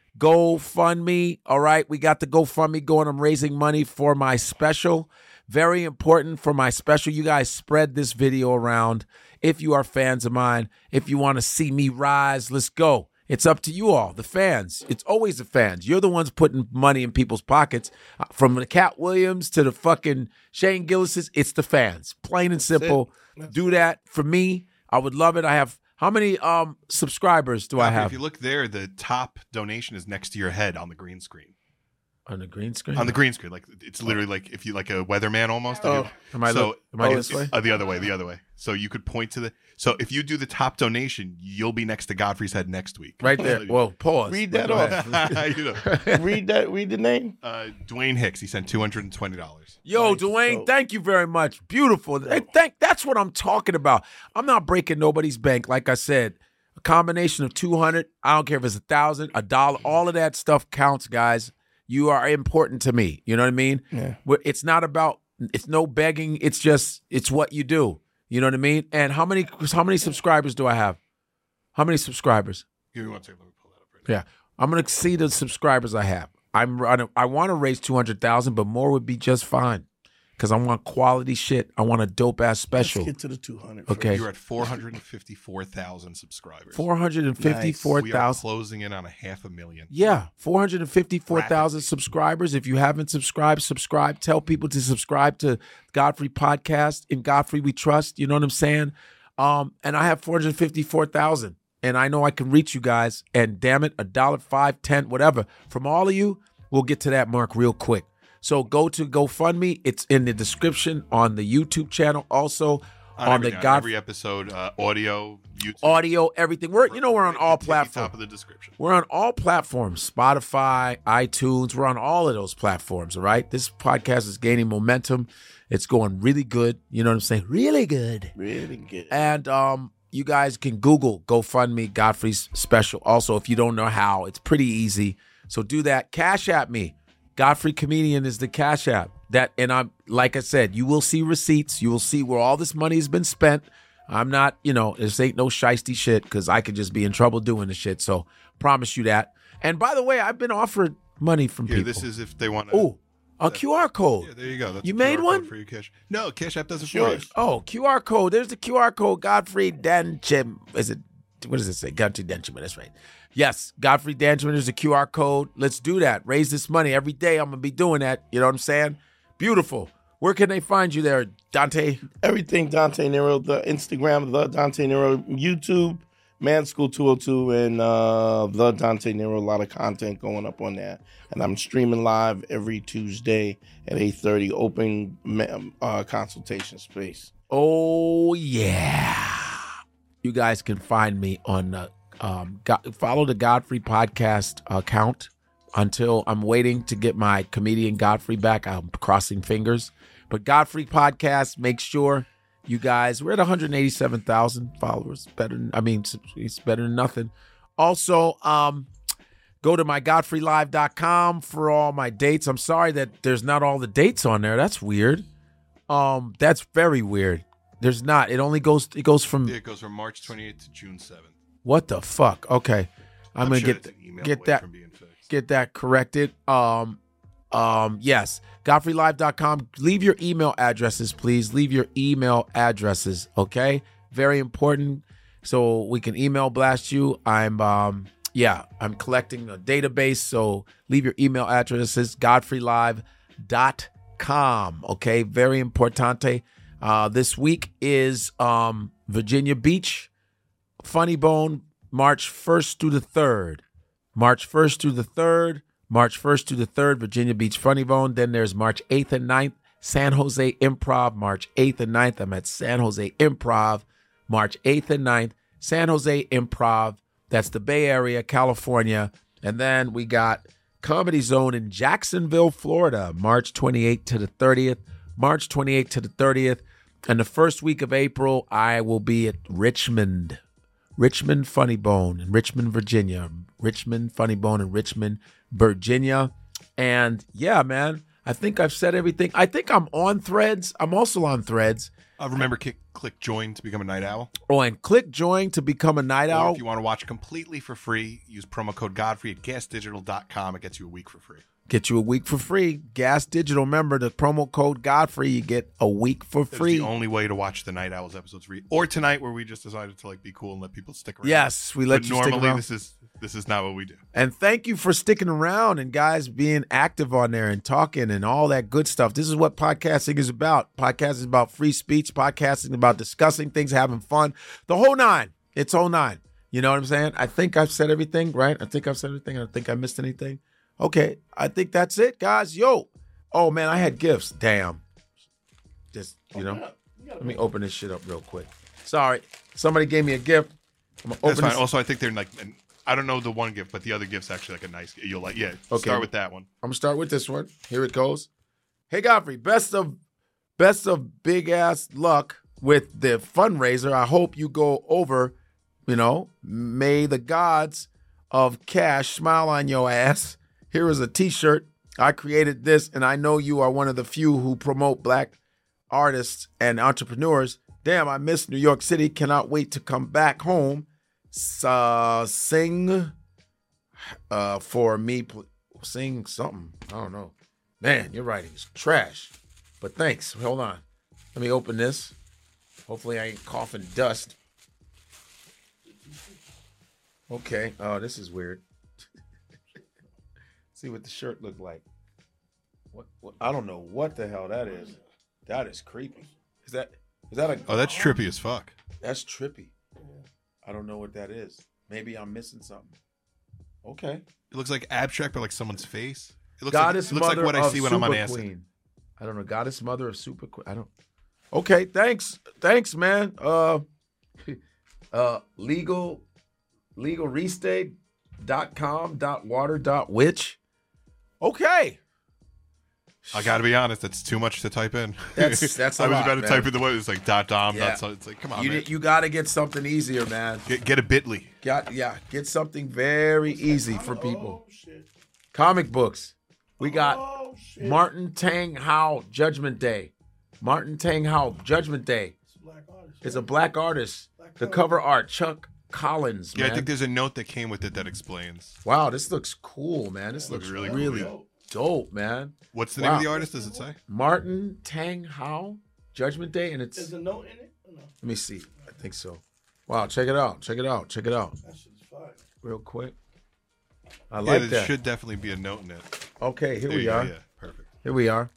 all right? We got the GoFundMe going. I'm raising money for my special. Very important for my special. You guys spread this video around. If you are fans of mine, if you want to see me rise, let's go. It's up to you all, the fans. It's always the fans. You're the ones putting money in people's pockets. From the Cat Williams to the fucking Shane Gillis's, it's the fans. Plain and simple. Do that for me. I would love it. I have, how many subscribers do I have? If you look there, the top donation is next to your head on the green screen. On the green screen? On the green screen. Like it's literally like if you like a weatherman almost. Oh. Am I this way? The other way. So you could point to so if you do the top donation, you'll be next to Godfrey's head next week. Right there. Well, pause. Read that off. Read the name. Dwayne Hicks. He sent $220. Yo, Nice. Dwayne, thank you very much. Beautiful. That's what I'm talking about. I'm not breaking nobody's bank. Like I said, a combination of 200. I don't care if it's 1,000, $1. All of that stuff counts, guys. You are important to me. You know what I mean? Yeah. It's not about, it's no begging. It's what you do. You know what I mean? And how many subscribers do I have? How many subscribers? Give me 1 second. Let me pull that up right now. Yeah. I'm going to see the subscribers I have. I want to raise 200,000, but more would be just fine. Because I want quality shit. I want a dope-ass special. Let's get to the 200. Okay. You're at 454,000 subscribers. 454,000. We are closing in on 500,000. Yeah, 454,000 subscribers. If you haven't subscribed, subscribe. Tell people to subscribe to Godfrey Podcast. In Godfrey we trust. You know what I'm saying? And I have 454,000. And I know I can reach you guys. And damn it, $1, $5, $10, whatever. From all of you, we'll get to that mark real quick. So go to GoFundMe. It's in the description on the YouTube channel. Also on the every episode, audio, YouTube. Audio, everything. We're on all platforms. Top of the description. We're on all platforms. Spotify, iTunes. We're on all of those platforms, all right? This podcast is gaining momentum. It's going really good. You know what I'm saying? Really good. Really good. And you guys can Google GoFundMe Godfrey's special. Also, if you don't know how, it's pretty easy. So do that. Cash App me. Godfrey Comedian is the Cash App. And I'm, like I said, you will see receipts. You will see where all this money has been spent. I'm not, this ain't no shiesty shit because I could just be in trouble doing the shit. So promise you that. And by the way, I've been offered money from people. This is if they want to. Oh, a QR code. Yeah, there you go. That's you a made QR one? Code for your Cash. No, Cash App doesn't Sure. for you. Oh, QR code. There's the QR code. Godfrey Danchim. What does it say? Godfrey Danchim. That's right. Yes, Godfrey Danchim is a QR code. Let's do that. Raise this money every day. I'm going to be doing that. You know what I'm saying? Beautiful. Where can they find you there, Dante? Everything Dante Nero, the Instagram, the Dante Nero, YouTube, Man School 202, and the Dante Nero. A lot of content going up on that. And I'm streaming live every Tuesday at 8:30, open consultation space. Oh, yeah. You guys can find me on follow the Godfrey Podcast account until I'm waiting to get my comedian Godfrey back. I'm crossing fingers. But Godfrey Podcast, make sure you guys, we're at 187,000 followers. It's better than nothing. Also, go to mygodfreylive.com for all my dates. I'm sorry that there's not all the dates on there. That's weird. That's very weird. There's not. It goes from March 28th to June 7th. What the fuck? Okay. I'm going to get that corrected. Yes. GodfreyLive.com. Leave your email addresses, please. Leave your email addresses, okay? Very important. So we can email blast you. I'm collecting a database, so leave your email addresses, godfreylive.com, okay? Very importante. This week is Virginia Beach, Funny Bone, March 1st through the 3rd. March 1st through the 3rd. March 1st through the 3rd, Virginia Beach, Funny Bone. Then there's March 8th and 9th, San Jose Improv. March 8th and 9th, I'm at San Jose Improv. March 8th and 9th, San Jose Improv. That's the Bay Area, California. And then we got Comedy Zone in Jacksonville, Florida, March 28th to the 30th. March 28th to the 30th. And the first week of April, I will be at Richmond Funny Bone in Richmond, Virginia. Richmond Funny Bone in Richmond, Virginia. And yeah, man, I think I've said everything. I think I'm on Threads. I'm also on Threads. Remember, click join to become a night owl. Oh, and click join to become a night owl. If you want to watch completely for free, use promo code Godfrey at gasdigital.com. It gets you a week for free. Get you a week for free. Gas Digital. Remember the promo code Godfrey. You get a week for free. That's the only way to watch the Night Owls episodes free. Or tonight, where we just decided to be cool and let people stick around. Yes, we let you stick around. Normally, this is not what we do. And thank you for sticking around and guys being active on there and talking and all that good stuff. This is what podcasting is about. Podcasting is about free speech. Podcasting is about discussing things, having fun. The whole nine. It's all nine. You know what I'm saying? I think I've said everything, right? I think I've said everything. I don't think I missed anything. Okay, I think that's it, guys. Yo. Oh, man, I had gifts. Damn. Just, let me open this shit up real quick. Sorry. Somebody gave me a gift. That's fine. Also, I think they're I don't know the one gift, but the other gift's actually a nice gift. You'll like, yeah. Okay. Start with that one. I'm going to start with this one. Here it goes. Hey, Godfrey, best of big ass luck with the fundraiser. I hope you go over, may the gods of cash smile on your ass. Here is a t-shirt. I created this, and I know you are one of the few who promote black artists and entrepreneurs. Damn, I miss New York City. Cannot wait to come back home. Sing for me. Sing something. I don't know. Man, your writing's trash. But thanks. Hold on. Let me open this. Hopefully I ain't coughing dust. Okay. Oh, this is weird. See what the shirt looked like. What? I don't know what the hell that is. That is creepy. Is that a? Oh, that's trippy as fuck. That's trippy. I don't know what that is. Maybe I'm missing something. Okay. It looks like abstract, but like someone's face. It looks Goddess like, it looks like what I see when I'm on acid. Queen. I don't know. Goddess Mother of Super Queen. I don't. Okay. Thanks, man. legalrestate.com.water.witch. Okay. I gotta be honest, that's too much to type in. That's I was about to type in the word. It's like .dom. Yeah. It's like, come on, man. You got to get something easier, man. Get a Bitly. Get something very easy for people. Comic books. We got Martin Tang Hao Judgment Day. Martin Tang Hao Judgment Day. It's a black artist. The cover art, Chuck Collins. Yeah, man. I think there's a note that came with it that explains. Wow, this looks cool, man. This looks really dope, man. What's the name of the artist? Does it say? Martin Tang Hao Judgment Day, and it's. There's a note in it? Or no? Let me see. I think so. Wow, check it out. Check it out. That shit's fire. Real quick. I like that. There should definitely be a note in it. Okay, here we are. Yeah, perfect. Here we are.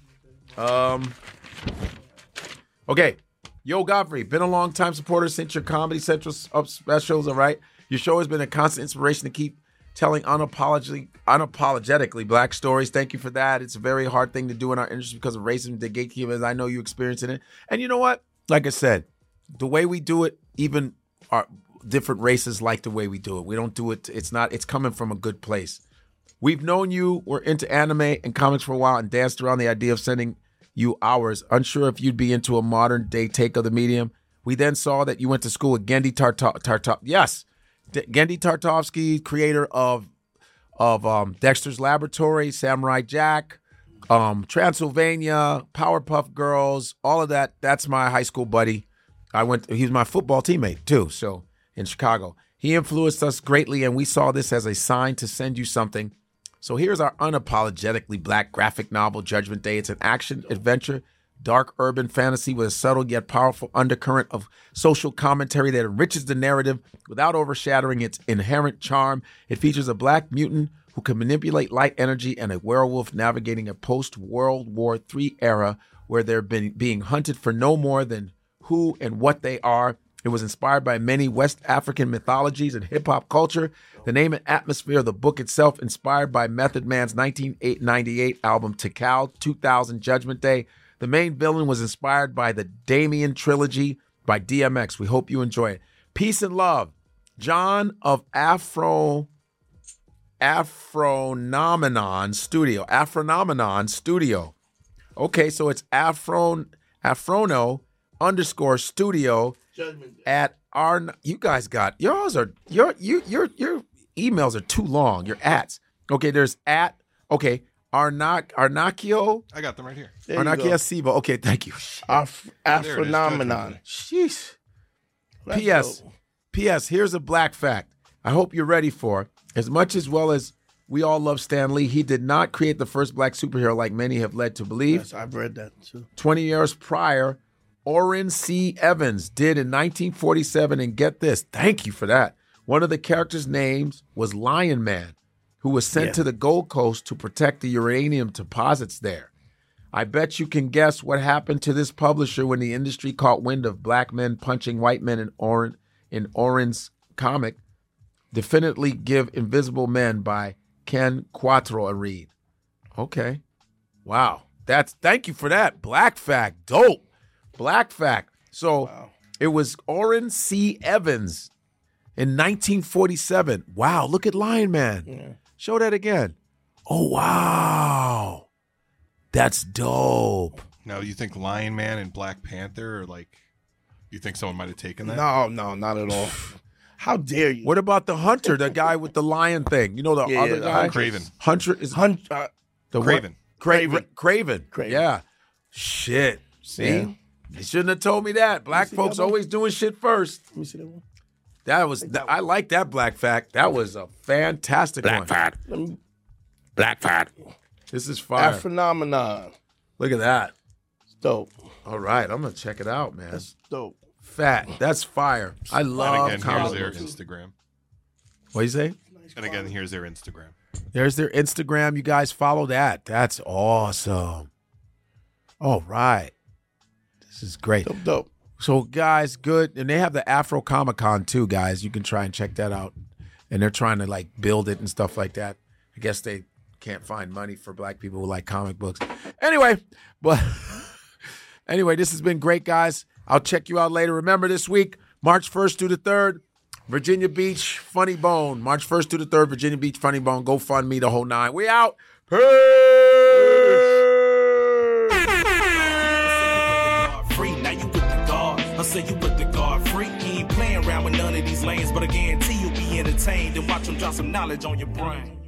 Okay. Yo, Godfrey, been a long time supporter since your Comedy Central specials, all right? Your show has been a constant inspiration to keep telling unapologetically black stories. Thank you for that. It's a very hard thing to do in our industry because of racism, the gatekeepers. I know you experiencing it. And you know what? Like I said, the way we do it, even our different races like the way we do it. We don't do it. It's coming from a good place. We've known you. We're into anime and comics for a while and danced around the idea of sending you hours, unsure if you'd be into a modern-day take of the medium. We then saw that you went to school with Genndy Tartakovsky. Yes, Genndy Tartakovsky, creator of Dexter's Laboratory, Samurai Jack, Transylvania, Powerpuff Girls, all of that. That's my high school buddy. He's my football teammate too, so in Chicago. He influenced us greatly, and we saw this as a sign to send you something. So here's our unapologetically black graphic novel, Judgment Day. It's an action-adventure, dark urban fantasy with a subtle yet powerful undercurrent of social commentary that enriches the narrative without overshadowing its inherent charm. It features a black mutant who can manipulate light energy and a werewolf navigating a post-World War III era where they're being hunted for no more than who and what they are. It was inspired by many West African mythologies and hip-hop culture. The name and atmosphere of the book itself inspired by Method Man's 1998 album Tikal, 2000 Judgment Day. The main villain was inspired by the Damien trilogy by DMX. We hope you enjoy it. Peace and love. John of Afronomenon Studio. Okay, so it's Afrono_studio at our. You guys got yours are your emails are too long. Your ats. Okay, there's at. Okay, Arnacchio. I got them right here. Arnacchio Siva. Okay, thank you. Afronomenon. Sheesh. P.S. Here's a black fact. I hope you're ready for it. As much as well as we all love Stan Lee, he did not create the first black superhero like many have led to believe. Yes, I've read that too. 20 years prior, Orrin C. Evans did in 1947, and get this, thank you for that. One of the characters' names was Lion Man, who was sent to the Gold Coast to protect the uranium deposits there. I bet you can guess what happened to this publisher when the industry caught wind of black men punching white men in Orrin's comic, Definitely Give Invisible Men by Ken Quattro a read. Okay. Wow. Thank you for that. Black fact. Dope. Black fact. So It was Orrin C. Evans in 1947. Wow. Look at Lion Man. Yeah. Show that again. Oh, wow. That's dope. Now, you think Lion Man and Black Panther are like, you think someone might have taken that? No, not at all. How dare you? What about the hunter, the guy with the lion thing? You know the other guy? Craven. Hunter is Craven. Craven. Yeah. Shit. See? Yeah. They shouldn't have told me that. Black folks always doing shit first. Let me see that one. I like that black fact. That was a fantastic one. Black fact. This is fire. Afronomenon. Look at that. It's dope. All right, I'm gonna check it out, man. That's dope. Fat. That's fire. I love and again, here's their Instagram. What do you say? And again, here's their Instagram. There's their Instagram. You guys follow that. That's awesome. All right. This is great. Dope. So, guys, good. And they have the Afro Comic Con, too, guys. You can try and check that out. And they're trying to, like, build it and stuff like that. I guess they can't find money for black people who like comic books. Anyway, this has been great, guys. I'll check you out later. Remember this week, March 1st through the 3rd, Virginia Beach, Funny Bone. March 1st through the 3rd, Virginia Beach, Funny Bone. Go fund me the whole 9. We out. Peace. Free, now you with the guard. I say you with the guard free. You ain't playing around with none of these lanes, but I guarantee you'll be entertained and watch them drop some knowledge on your brain.